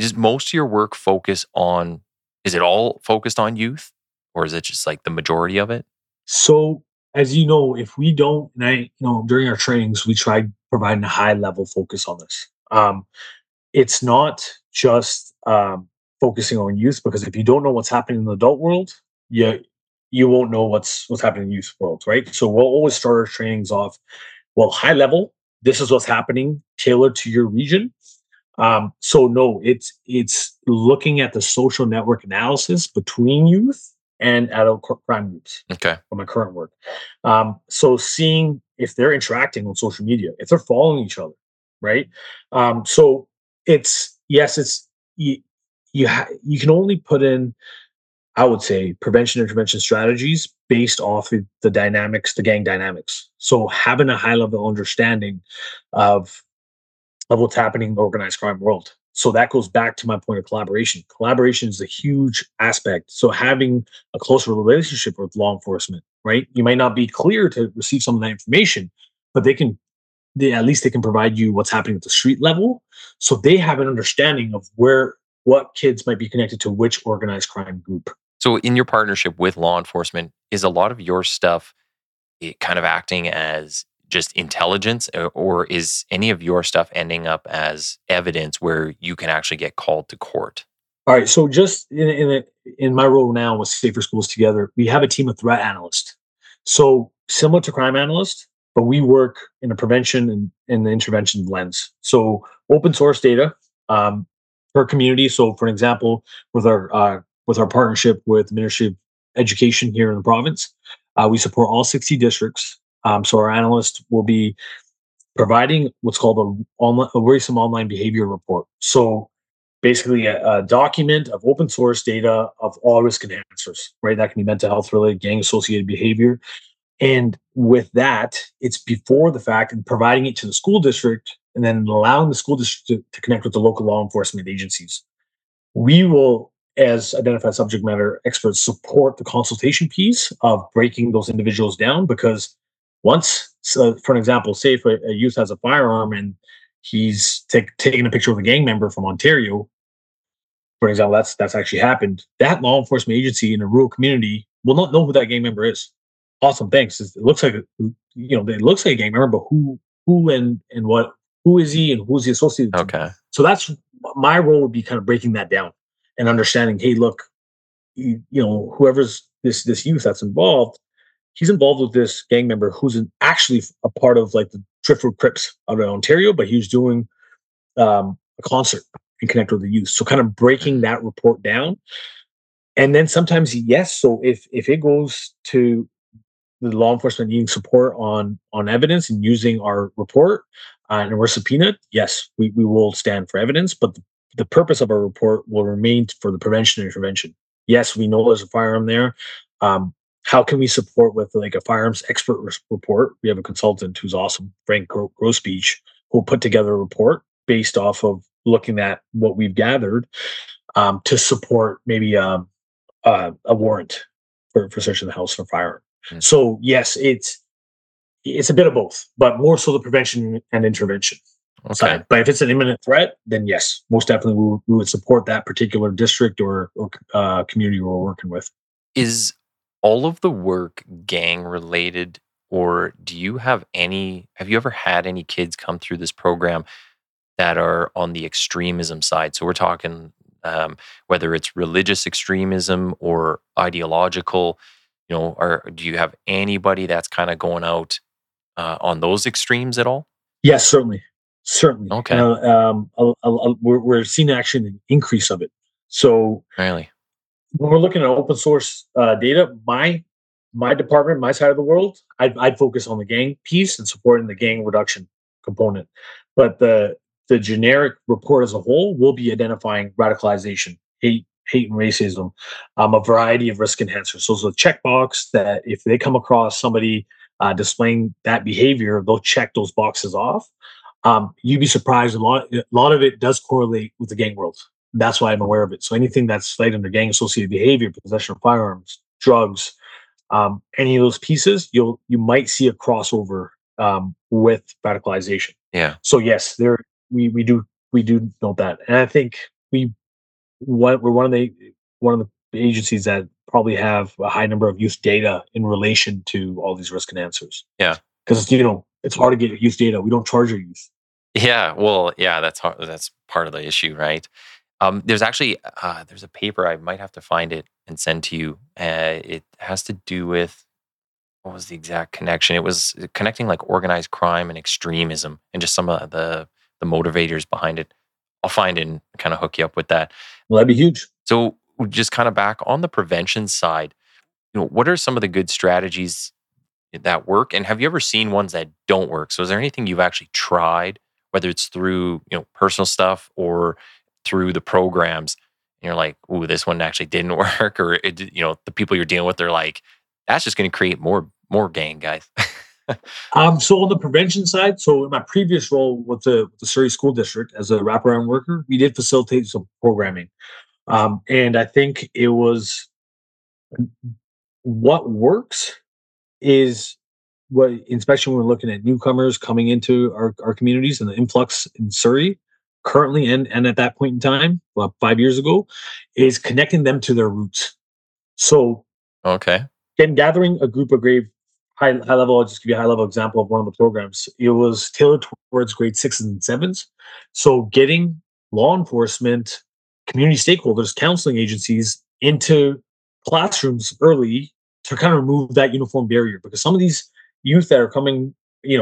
Is most of your work focus on, is it all focused on youth, or is it just like the majority of it? So, as you know, if we don't, and during our trainings, we try providing a high level focus on this. It's not just focusing on youth, because if you don't know what's happening in the adult world, you won't know what's happening in the youth world, right? So we'll always start our trainings off, well, high level. This is what's happening, tailored to your region. So no, it's looking at the social network analysis between youth and adult crime groups Okay. from my current work. So seeing if they're interacting on social media, if they're following each other, right? So it's yes, it's you can only put in, I would say, prevention intervention strategies based off of the dynamics, the gang dynamics. So having a high level understanding of what's happening in the organized crime world. So that goes back to my point of collaboration. Collaboration is a huge aspect. So having a closer relationship with law enforcement, right? You might not be clear to receive some of that information, but at least they can provide you what's happening at the street level. So they have an understanding of what kids might be connected to which organized crime group. So in your partnership with law enforcement, is a lot of your stuff kind of acting as just intelligence, or is any of your stuff ending up as evidence where you can actually get called to court? All right. So just in my role now with Safer Schools Together, we have a team of threat analysts. So similar to crime analysts, but we work in a prevention and in the intervention lens. So open source data per community. So for example, with our partnership with the Ministry of Education here in the province, we support all 60 districts. So our analysts will be providing what's called a worrisome online behavior report. So basically a document of open source data of all risk enhancers, right? That can be mental health related, gang associated behavior. And with that, it's before the fact and providing it to the school district, and then allowing the school district to connect with the local law enforcement agencies. We will, as identified subject matter experts, support the consultation piece of breaking those individuals down, because once, so for an example, say if a youth has a firearm and he's taking a picture of a gang member from Ontario, for example, that's actually happened. That law enforcement agency in a rural community will not know who that gang member is. Awesome, thanks. It looks like it looks like a gang member, but who and what, who is he and who's he associated to? Okay. So that's my role, would be kind of breaking that down and understanding. Hey, look, whoever's this youth that's involved, he's involved with this gang member who's actually a part of like the Driftwood Crips out of Ontario, but he was doing a concert and connect with the youth. So kind of breaking that report down. And then sometimes, yes, so if it goes to the law enforcement needing support on evidence and using our report, and we're subpoenaed, yes, we will stand for evidence, but the purpose of our report will remain for the prevention and intervention. Yes, we know there's a firearm there. How can we support with like a firearms expert report? We have a consultant who's awesome, Frank Grosbeach, who will put together a report based off of looking at what we've gathered, to support maybe a warrant for searching the house for firearm. Mm. So yes, it's a bit of both, but more so the prevention and intervention side. But if it's an imminent threat, then yes, most definitely we would support that particular district or community we're working with. Is all of the work gang related, or have you ever had any kids come through this program that are on the extremism side? So we're talking whether it's religious extremism or ideological, or do you have anybody that's kind of going out on those extremes at all? Yes, certainly. Okay. We're seeing actually an increase of it. So Really? when we're looking at open source data, my department, my side of the world, I'd focus on the gang piece and supporting the gang reduction component. But the generic report as a whole will be identifying radicalization, hate and racism, a variety of risk enhancers. So it's a checkbox that if they come across somebody displaying that behavior, they'll check those boxes off. You'd be surprised, a lot of it does correlate with the gang world. That's why I'm aware of it. So anything that's cited under gang associated behavior, possession of firearms, drugs, any of those pieces, you might see a crossover with radicalization. Yeah. So yes, we do note that, and I think we we're one of the agencies that probably have a high number of youth data in relation to all these risk and answers. Yeah. Because it's hard to get youth data. We don't charge our youth. Yeah, well, yeah, that's hard, that's part of the issue, right? There's actually there's a paper I might have to find it and send to you. It has to do with what was the exact connection? It was connecting like organized crime and extremism, and just some of the motivators behind it. I'll find it and kind of hook you up with that. Well, that'd be huge. So, just kind of back on the prevention side, what are some of the good strategies that work, and have you ever seen ones that don't work? So is there anything you've actually tried, whether it's through personal stuff or through the programs, and you're like, "Ooh, this one actually didn't work," or the people you're dealing with, they're like, "That's just going to create more gang guys." So on the prevention side, so in my previous role with the Surrey School District as a wraparound worker, we did facilitate some programming, and I think it was what works is what, especially when we're looking at newcomers coming into our communities and the influx in Surrey currently and at that point in time, well, 5 years ago, is connecting them to their roots. So Okay. again, gathering a group of high level, I'll just give you a high level example of one of the programs. It was tailored towards grade sixes and sevens. So getting law enforcement, community stakeholders, counseling agencies into classrooms early to kind of remove that uniform barrier, because some of these youth that are coming,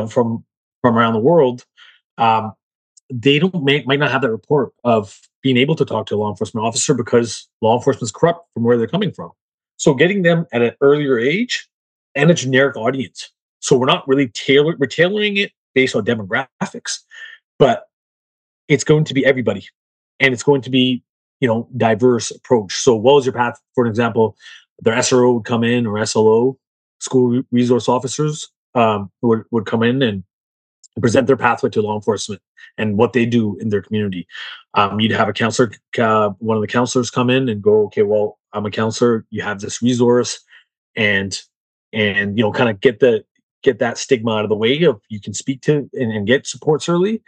from around the world, um, they might not have that report of being able to talk to a law enforcement officer because law enforcement is corrupt from where they're coming from. So getting them at an earlier age and a generic audience. So we're not really we're tailoring it based on demographics, but it's going to be everybody, and it's going to be, diverse approach. So what was your path? For an example, their SRO would come in, or SLO, school resource officers, would come in and present their pathway to law enforcement and what they do in their community. You'd have a counselor, one of the counselors come in and go, okay, well, I'm a counselor. You have this resource, and kind of get that stigma out of the way of you can speak to and get supports early.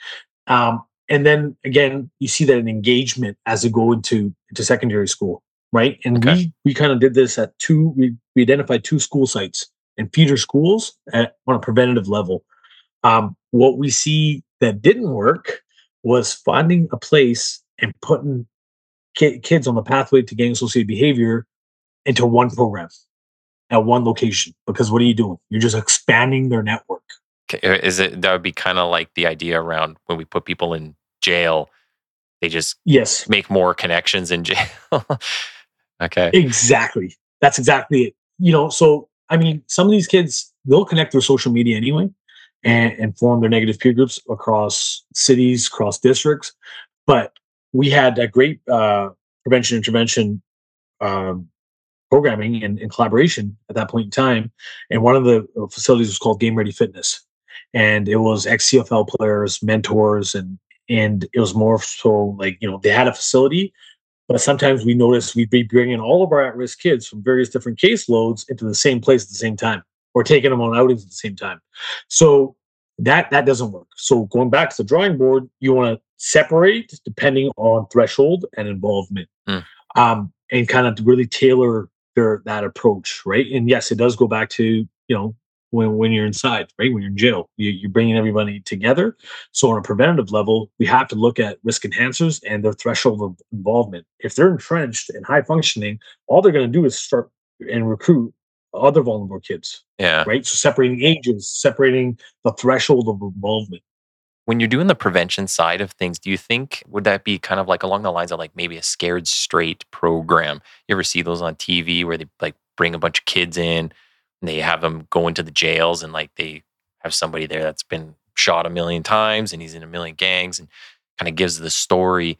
And then again, you see that an engagement as they go into secondary school, right? And Okay. we kind of did this at we identified two school sites and feeder schools on a preventative level. What we see that didn't work was finding a place and putting kids on the pathway to gang associated behavior into one program at one location. Because what are you doing? You're just expanding their network. Okay. Is it that would be kind of like the idea around when we put people in jail, they just Yes, make more connections in jail? Okay. exactly. That's exactly it. So I mean, some of these kids, they'll connect through social media anyway, and form their negative peer groups across cities, across districts. But we had a great prevention intervention um, programming and collaboration at that point in time. And one of the facilities was called Game Ready Fitness, and it was ex CFL players, mentors, and it was more so like, they had a facility, but sometimes we noticed we'd be bringing all of our at risk kids from various different caseloads into the same place at the same time, or taking them on outings at the same time. So that doesn't work. So going back to the drawing board, you want to separate depending on threshold and involvement, Mm. and kind of really tailor that approach, right? And yes, it does go back to, when you're inside, right? When you're in jail, you're bringing everybody together. So on a preventative level, we have to look at risk enhancers and their threshold of involvement. If they're entrenched and high functioning, all they're going to do is start and recruit other vulnerable kids, Yeah. right? So separating ages, separating the threshold of involvement. When you're doing the prevention side of things, do you think would that be kind of like along the lines of like maybe a Scared Straight program? You ever see those on TV where they like bring a bunch of kids in and they have them go into the jails, and like they have somebody there that's been shot a million times and he's in a million gangs and kind of gives the story.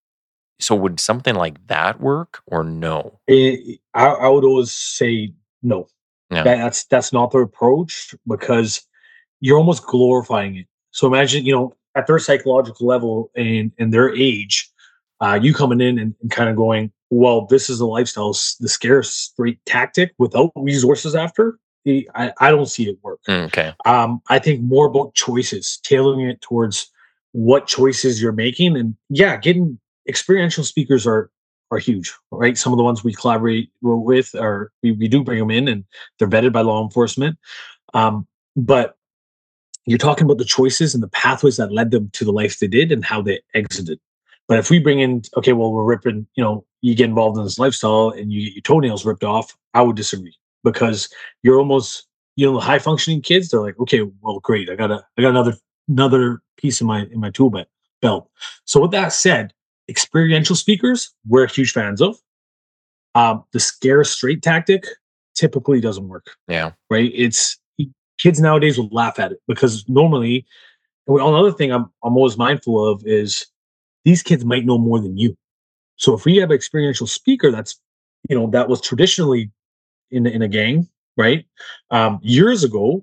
So would something like that work or no? I would always say no. Yeah. That's not the approach, because you're almost glorifying it. So imagine, at their psychological level and their age, you coming in and kind of going, well, this is a lifestyle, the scare straight tactic without resources after. I don't see it work. Okay. I think more about choices, tailoring it towards what choices you're making, and yeah, getting experiential speakers are huge, right? Some of the ones we collaborate with are we do bring them in, and they're vetted by law enforcement. But you're talking about the choices and the pathways that led them to the life they did and how they exited. But if we bring in, okay, well, we're ripping, you get involved in this lifestyle and you get your toenails ripped off, I would disagree, because you're almost, the high functioning kids, they're like, okay, well, great, I got another piece in my tool belt. So with that said, experiential speakers, we're huge fans of. The scare straight tactic typically doesn't work, Yeah. right? It's kids nowadays will laugh at it because normally, another thing I'm always mindful of is these kids might know more than you. So if we have an experiential speaker that was traditionally in a gang, right? Years ago,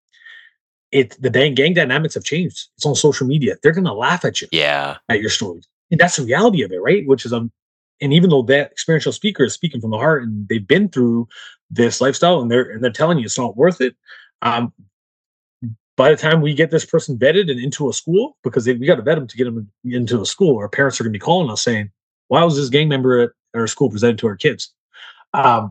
the gang dynamics have changed. It's on social media. They're gonna laugh at you, Yeah. at your stories. And that's the reality of it, right? Which is and even though that experiential speaker is speaking from the heart and they've been through this lifestyle and they're telling you it's not worth it. Um, by the time we get this person vetted and into a school, because we got to vet them to get them into a school, our parents are going to be calling us saying, "Why was this gang member at our school presented to our kids?" Um,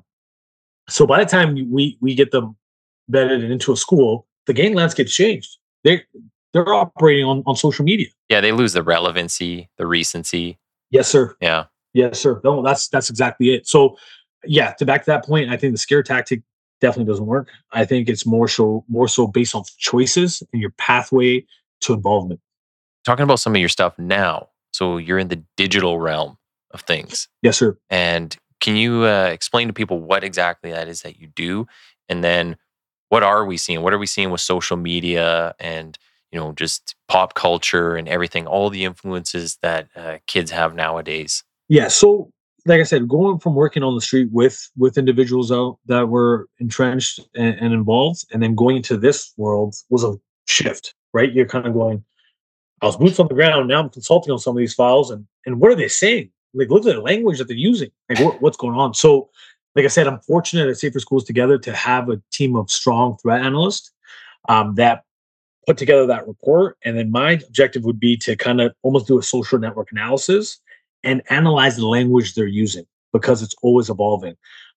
so by the time we get them vetted and into a school, the gang landscape's changed. They're operating on social media. Yeah, they lose the relevancy, the recency. Yes, sir. Yeah. Yes, sir. No, that's exactly it. So, yeah, to back to that point, I think the scare tactic definitely doesn't work. I think it's more so based on choices and your pathway to involvement. Talking about some of your stuff now. So you're in the digital realm of things. Yes, sir. And can you explain to people what exactly that is that you do? And then what are we seeing? What are we seeing with social media and, just pop culture and everything, all the influences that kids have nowadays? Yeah. So, like I said, going from working on the street with individuals out that were entrenched and involved, and then going into this world was a shift, right? You're kind of going, I was boots on the ground. Now I'm consulting on some of these files, and what are they saying? Like, look at the language that they're using. Like, what's going on? So, like I said, I'm fortunate at Safer Schools Together to have a team of strong threat analysts that put together that report. And then my objective would be to kind of almost do a social network analysis and analyze the language they're using because it's always evolving.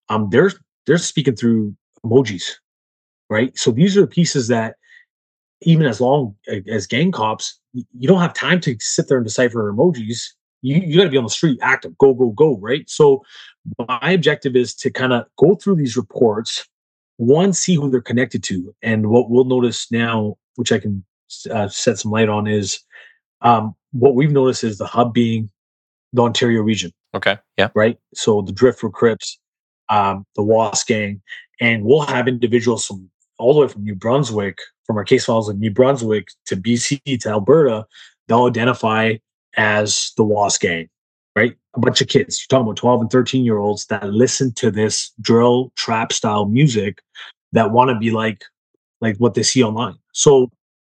They're speaking through emojis, right? So these are the pieces that even as long as gang cops, you don't have time to sit there and decipher emojis. You got to be on the street, active, go, go, go, right? So my objective is to kind of go through these reports, one, see who they're connected to, and what we'll notice now, which I can set some light on, is what we've noticed is the hub being the Ontario region, Okay. Yeah. right? So the Driftwood Crips, the Wasp Gang, and we'll have individuals from all the way from New Brunswick, from our case files in New Brunswick to BC to Alberta, they'll identify as the Wasp Gang, right? A bunch of kids. You're talking about 12 and 13-year-olds that listen to this drill trap style music that want to be like what they see online. So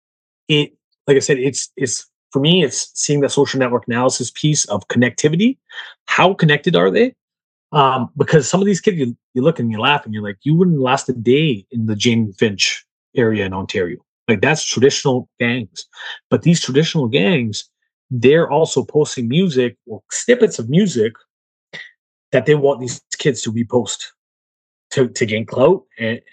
it, like I said, it's for me, it's seeing that social network analysis piece of connectivity. How connected are they? Because some of these kids, you look and you laugh and you're like, you wouldn't last a day in the Jane Finch area in Ontario. Like that's traditional gangs. But these traditional gangs, they're also posting music or snippets of music that they want these kids to repost to gain clout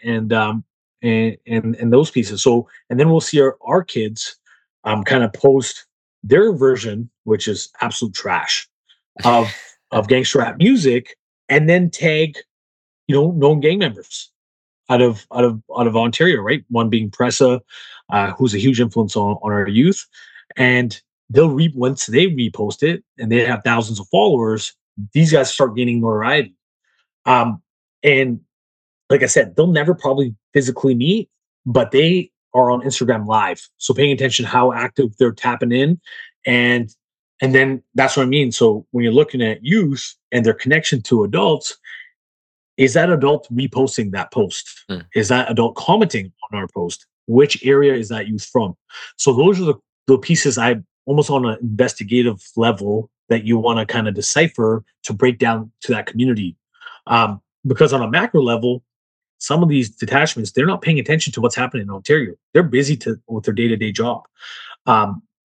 and those pieces. So, and then we'll see our kids kind of post their version, which is absolute trash of gangster rap music, and then tag known gang members out of Ontario, right? One being Pressa, who's a huge influence on our youth, and once they repost it and they have thousands of followers, these guys start gaining notoriety. And like I said, they'll never probably physically meet, but they are on Instagram Live. So paying attention how active they're tapping in, and then that's what I mean. So when you're looking at youth and their connection to adults, is that adult reposting that post? Mm. Is that adult commenting on our post? Which area is that youth from? So those are the pieces I almost on an investigative level that you want to kind of decipher to break down to that community. Because on a macro level, some of these detachments, they're not paying attention to what's happening in Ontario. They're busy with their day-to-day job.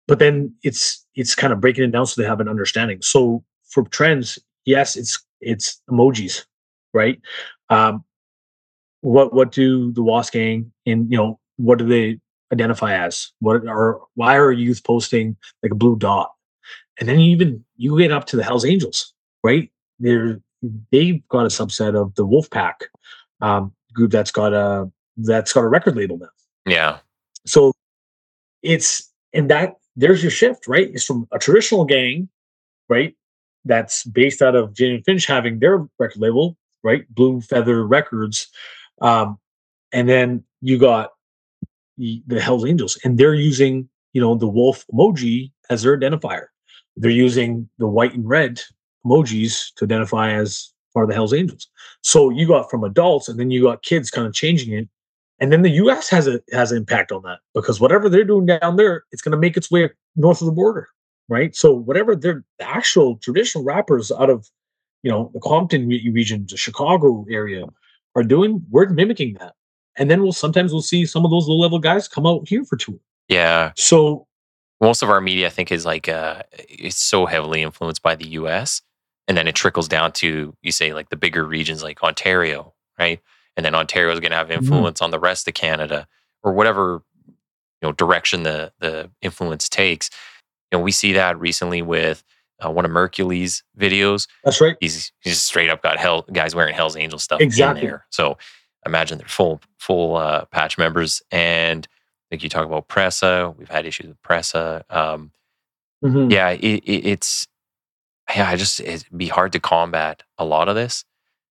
but then it's kind of breaking it down so they have an understanding. So for trends, yes, it's emojis, right? Um, what do the WASP gang and what do they identify as? What are why are youth posting like a blue dot? And then you get up to the Hells Angels, right? They've got a subset of the Wolfpack group that's got a record label now. Yeah. So it's and that there's your shift, right? It's from a traditional gang, right? That's based out of Jane and Finch having their record label, right? Blue Feather Records. Um, and then you got the Hells Angels, and they're using the wolf emoji as their identifier. They're using the white and red emojis to identify as part of the Hells Angels. So you got from adults, and then you got kids kind of changing it, and then the U.S. has an impact on that because whatever they're doing down there, it's going to make its way north of the border, right? So whatever the actual traditional rappers out of the Compton region, the Chicago area are doing, we're mimicking that. And then we'll see some of those low level guys come out here for tour. Yeah. So Most of our media, I think, is like it's so heavily influenced by the U.S. and then it trickles down to, you say, like the bigger regions like Ontario, right? And then Ontario is going to have influence on the rest of Canada or whatever direction the influence takes. We see that recently with one of Mercury's videos. that's right. He's straight up got guys wearing Hell's Angel stuff Exactly. in there. So imagine they're full patch members. And I think you talk about Pressa. We've had issues with Pressa. Yeah, it'd be hard to combat a lot of this.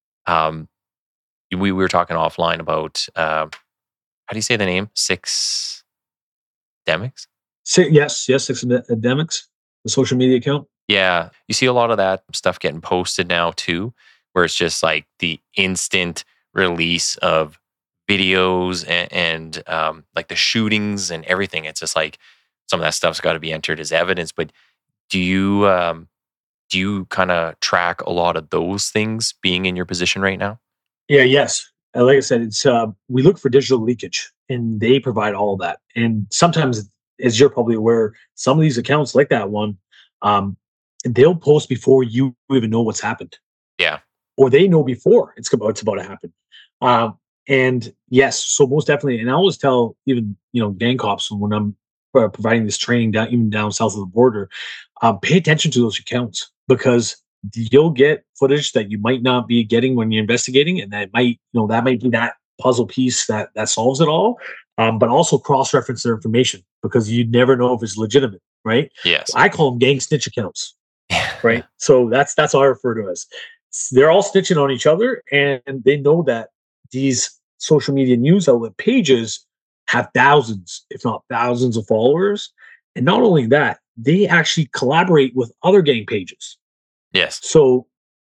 We were talking offline about how do you say the name? Six Demics? Yes, Six Demics, the social media account. Yeah, you see a lot of that stuff getting posted now too, where it's just like the instant release of videos and like the shootings and everything. It's just like some of that stuff's got to be entered as evidence. But do you kind of track a lot of those things being in your position right now? Yeah, yes. Like I said, it's we look for digital leakage, and they provide all of that. And sometimes, as you're probably aware, some of these accounts, like that one, they'll post before you even know what's happened. Yeah. Or they know before it's about to happen. And yes, so most definitely. And I always tell even gang cops when I'm providing this training down south of the border, pay attention to those accounts because you'll get footage that you might not be getting when you're investigating, and that might be that puzzle piece that solves it all. But also cross-reference their information because you never know if it's legitimate, right? Yes. I call them gang snitch accounts, right? So that's how I refer to it as. They're all snitching on each other, and they know that these social media news outlet pages have thousands, if not thousands, of followers. And not only that, they actually collaborate with other gang pages. Yes. So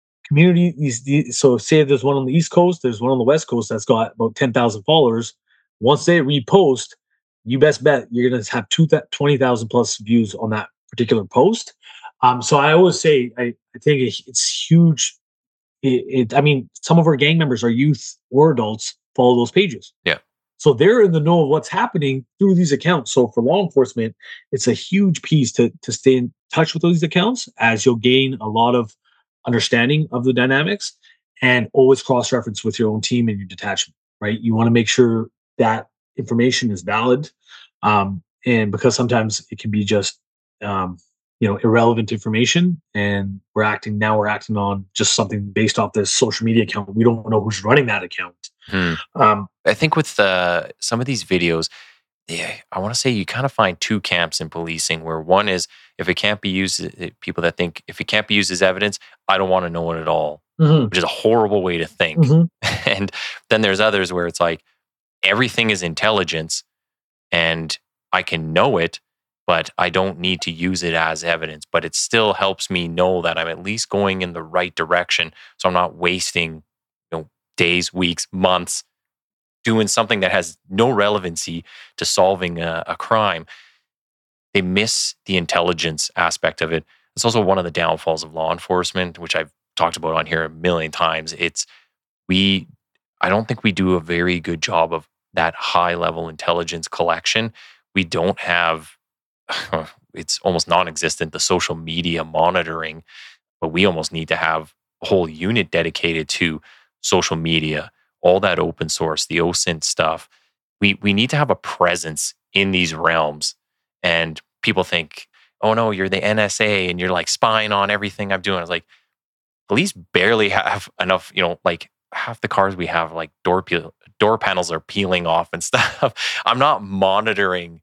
so say there's one on the East Coast, there's one on the West Coast that's got about 10,000 followers. Once they repost, you best bet you're going to have 20,000 plus views on that particular post. So I always say, I think it's huge. I mean, some of our gang members are youth or adults follow those pages. Yeah. So they're in the know of what's happening through these accounts. So for law enforcement, it's a huge piece to stay in touch with those accounts, as you'll gain a lot of understanding of the dynamics, and always cross-reference with your own team and your detachment, right? You want to make sure that information is valid. And because sometimes it can be just irrelevant information, and we're acting on just something based off this social media account. We don't know who's running that account. I think with some of these videos, I want to say you kind of find two camps in policing, where one is if it can't be used, people that think if it can't be used as evidence, I don't want to know it at all, which is a horrible way to think. And then there's others where it's like everything is intelligence and I can know it, but I don't need to use it as evidence. But it still helps me know that I'm at least going in the right direction, so I'm not wasting days, weeks, months doing something that has no relevancy to solving a crime. They miss the intelligence aspect of it. It's also one of the downfalls of law enforcement, which I've talked about on here a million times. I don't think we do a very good job of that high level intelligence collection. We don't have it's almost non-existent, the social media monitoring, but we almost need to have a whole unit dedicated to social media, all that open source, the OSINT stuff. We need to have a presence in these realms. And people think, oh no, you're the NSA and you're like spying on everything I'm doing. It's like, police barely have enough, like half the cars we have, like door panels are peeling off and stuff. I'm not monitoring,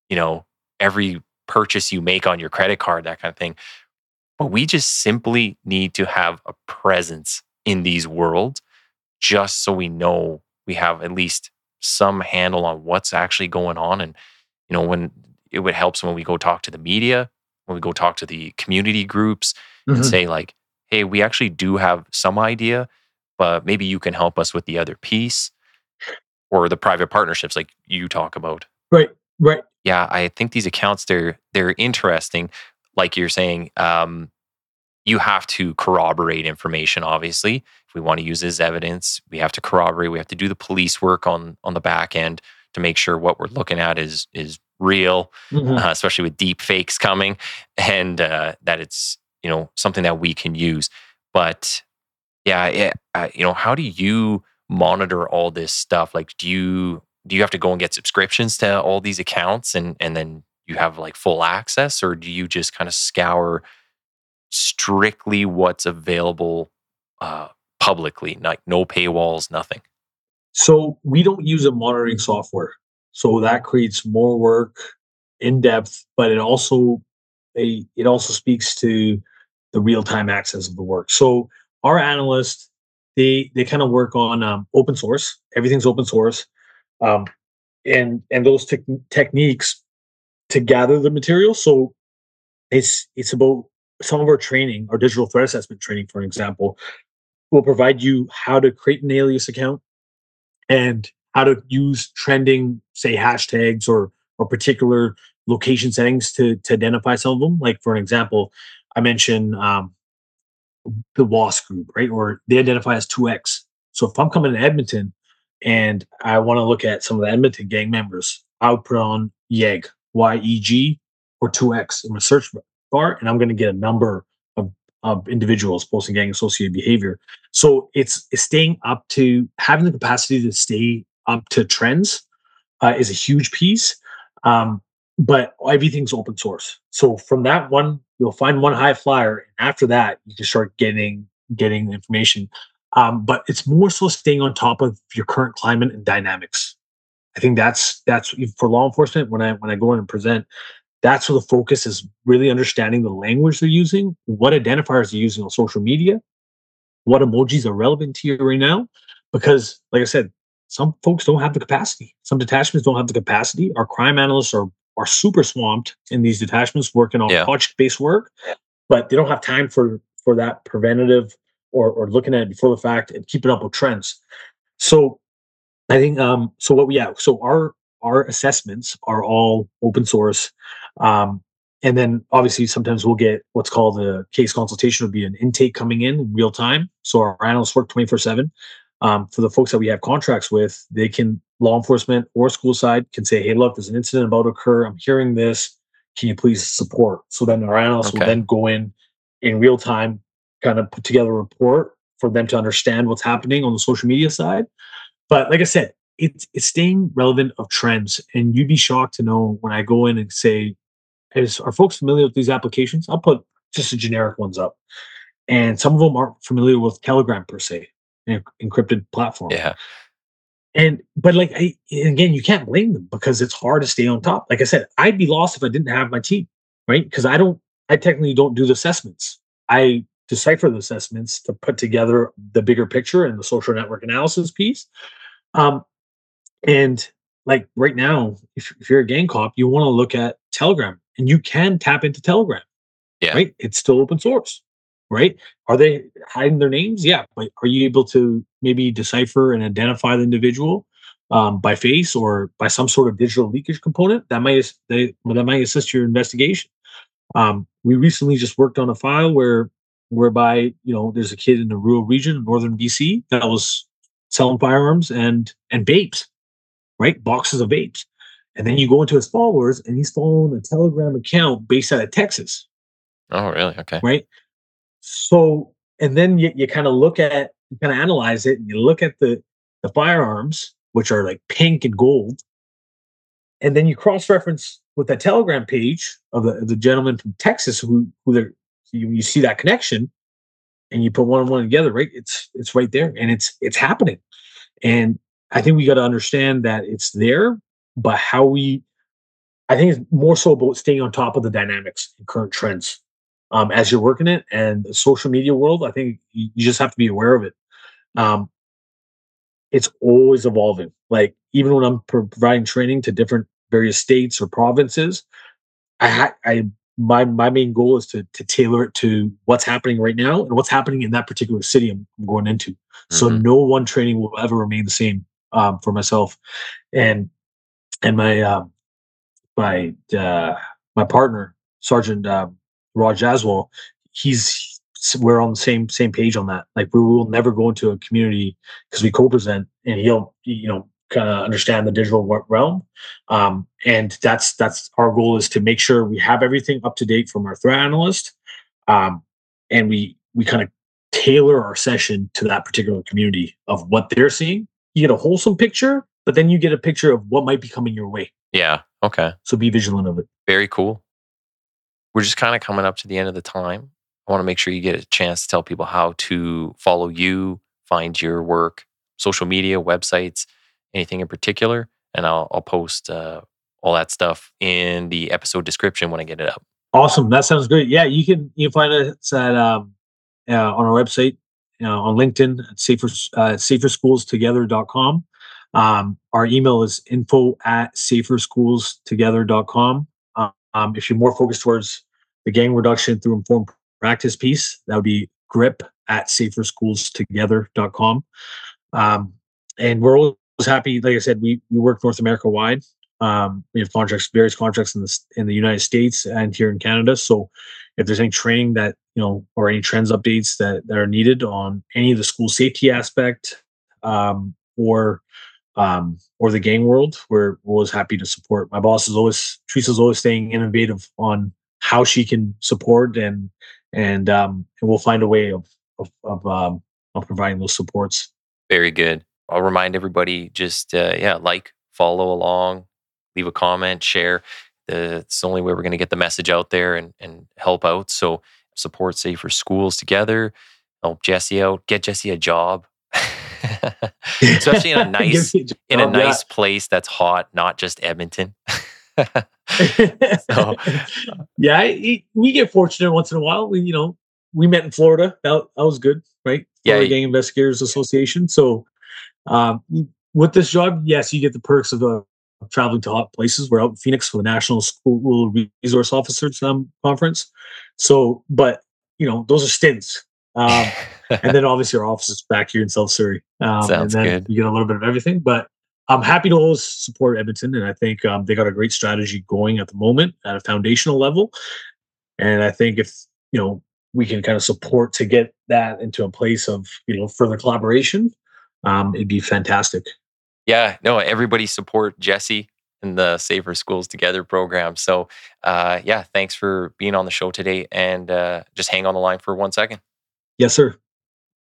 every purchase you make on your credit card, that kind of thing. But we just simply need to have a presence in these worlds just so we know we have at least some handle on what's actually going on. And, when it would help when we go talk to the media, when we go talk to the community groups and say like, hey, we actually do have some idea, but maybe you can help us with the other piece, or the private partnerships like you talk about. Right, right. Yeah, I think these accounts, they're interesting. Like you're saying, you have to corroborate information, obviously. If we want to use it as evidence, we have to corroborate. We have to do the police work on the back end to make sure what we're looking at is real, especially with deep fakes coming, and that it's something that we can use. But yeah, how do you monitor all this stuff? Like, do you have to go and get subscriptions to all these accounts and then you have like full access, or do you just kind of scour strictly what's available publicly, like no paywalls, nothing? So we don't use a monitoring software, so that creates more work, in depth, but it also speaks to the real time access of the work. So our analysts, they kind of work on open source. Everything's open source, um, and those techniques to gather the material. So it's about some of our training, our digital threat assessment training, for example, will provide you how to create an alias account and how to use trending, say, hashtags or particular location settings to identify some of them. Like for an example, I mentioned the WASP group, right? Or they identify as 2X. So if I'm coming to Edmonton and I want to look at some of the Edmonton gang members, I would put on YEG, YEG, or 2X in my search bar, and I'm going to get a number of individuals posting gang associated behavior. So it's staying up to having the capacity to stay up to trends is a huge piece. But everything's open source. So from that one, you'll find one high flyer, and after that, you can start getting information. But it's more so staying on top of your current climate and dynamics. I think that's for law enforcement. When I go in and present, that's where the focus is, really understanding the language they're using, what identifiers they're using on social media, what emojis are relevant to you right now. Because, like I said, some folks don't have the capacity. Some detachments don't have the capacity. Our crime analysts are super swamped in these detachments working on project-based work, but they don't have time for that preventative or looking at it before the fact and keeping up with trends. So I think so our assessments are all open source. And then obviously sometimes we'll get what's called a case consultation, will be an intake coming in real time. So our analysts work 24/7. For the folks that we have contracts with, they can, law enforcement or school side can say, hey, look, there's an incident about to occur. I'm hearing this. Can you please support? So then our analysts will then go in real time, kind of put together a report for them to understand what's happening on the social media side. But like I said, it's staying relevant of trends. And you'd be shocked to know when I go in and say, are folks familiar with these applications? I'll put just the generic ones up. And some of them aren't familiar with Telegram per se, an encrypted platform. Yeah. But again, you can't blame them because it's hard to stay on top. Like I said, I'd be lost if I didn't have my team, right? Because I technically don't do the assessments. I decipher the assessments to put together the bigger picture and the social network analysis piece. And like right now, if you're a gang cop, you want to look at Telegram, and you can tap into Telegram, right? It's still open source, right? Are they hiding their names? Yeah, but are you able to maybe decipher and identify the individual by face or by some sort of digital leakage component? That might assist your investigation. We recently just worked on a file whereby there's a kid in a rural region in northern BC that was selling firearms and vapes, right? Boxes of vapes. And then you go into his followers, and he's following a Telegram account based out of Texas, Oh, really? Okay. right? So, and then you kind of you kind of analyze it, and you look at the firearms, which are like pink and gold, and then you cross reference with that Telegram page of the gentleman from Texas who you see that connection, and you put one and one together, right? It's right there, and it's happening. And I think we got to understand that it's there, but I think it's more so about staying on top of the dynamics and current trends as you're working it. And the social media world, I think you just have to be aware of it. Um, it's always evolving. Like even when I'm providing training to different various states or provinces, my main goal is to tailor it to what's happening right now and what's happening in that particular city I'm going into. So Mm-hmm. no one training will ever remain the same for myself and my my partner Sergeant Raj Aswal. We're on the same page on that. Like we will never go into a community because we co-present, and he'll kind of understand the digital realm. And that's our goal, is to make sure we have everything up to date from our threat analyst, and we kind of tailor our session to that particular community of what they're seeing. You get a wholesome picture, but then you get a picture of what might be coming your way. Yeah. Okay. So be vigilant of it. Very cool. We're just kind of coming up to the end of the time. I want to make sure you get a chance to tell people how to follow you, find your work, social media, websites, anything in particular. And I'll post all that stuff in the episode description when I get it up. Awesome. That sounds great. Yeah, you can find us at on our website, on LinkedIn at saferschoolstogether.com. Our email is info@saferschoolstogether.com. If you're more focused towards the gang reduction through informed practice piece, that would be grip@saferschoolstogether.com. And we're always happy. Like I said, we work North America wide. We have various contracts in the United States and here in Canada. So if there's any training that, or any trends updates that are needed on any of the school safety aspect, or the gang world, we're always happy to support. My boss Teresa's always staying innovative on how she can support, and we'll find a way of providing those supports. Very good. I'll remind everybody, just like, follow along, leave a comment, share. It's the only way we're going to get the message out there and help out. So support Safer Schools Together. Help Jesse out. Get Jesse a job. Especially in a nice place that's hot, not just Edmonton. So, yeah, we get fortunate once in a while. We met in Florida. That was good, right? Florida Gang Investigators Association. So with this job, yes, you get the perks of traveling to hot places. We're out in Phoenix for the National School Resource Officers Conference. So, but those are stints. And then obviously our office is back here in South Surrey. Sounds and then good. You get a little bit of everything, but I'm happy to always support Edmonton. And I think they got a great strategy going at the moment at a foundational level. And I think if, we can kind of support to get that into a place of, further collaboration, it'd be fantastic. Yeah, no, everybody support Jesse and the Safer Schools Together program. So thanks for being on the show today, and just hang on the line for 1 second. Yes, sir.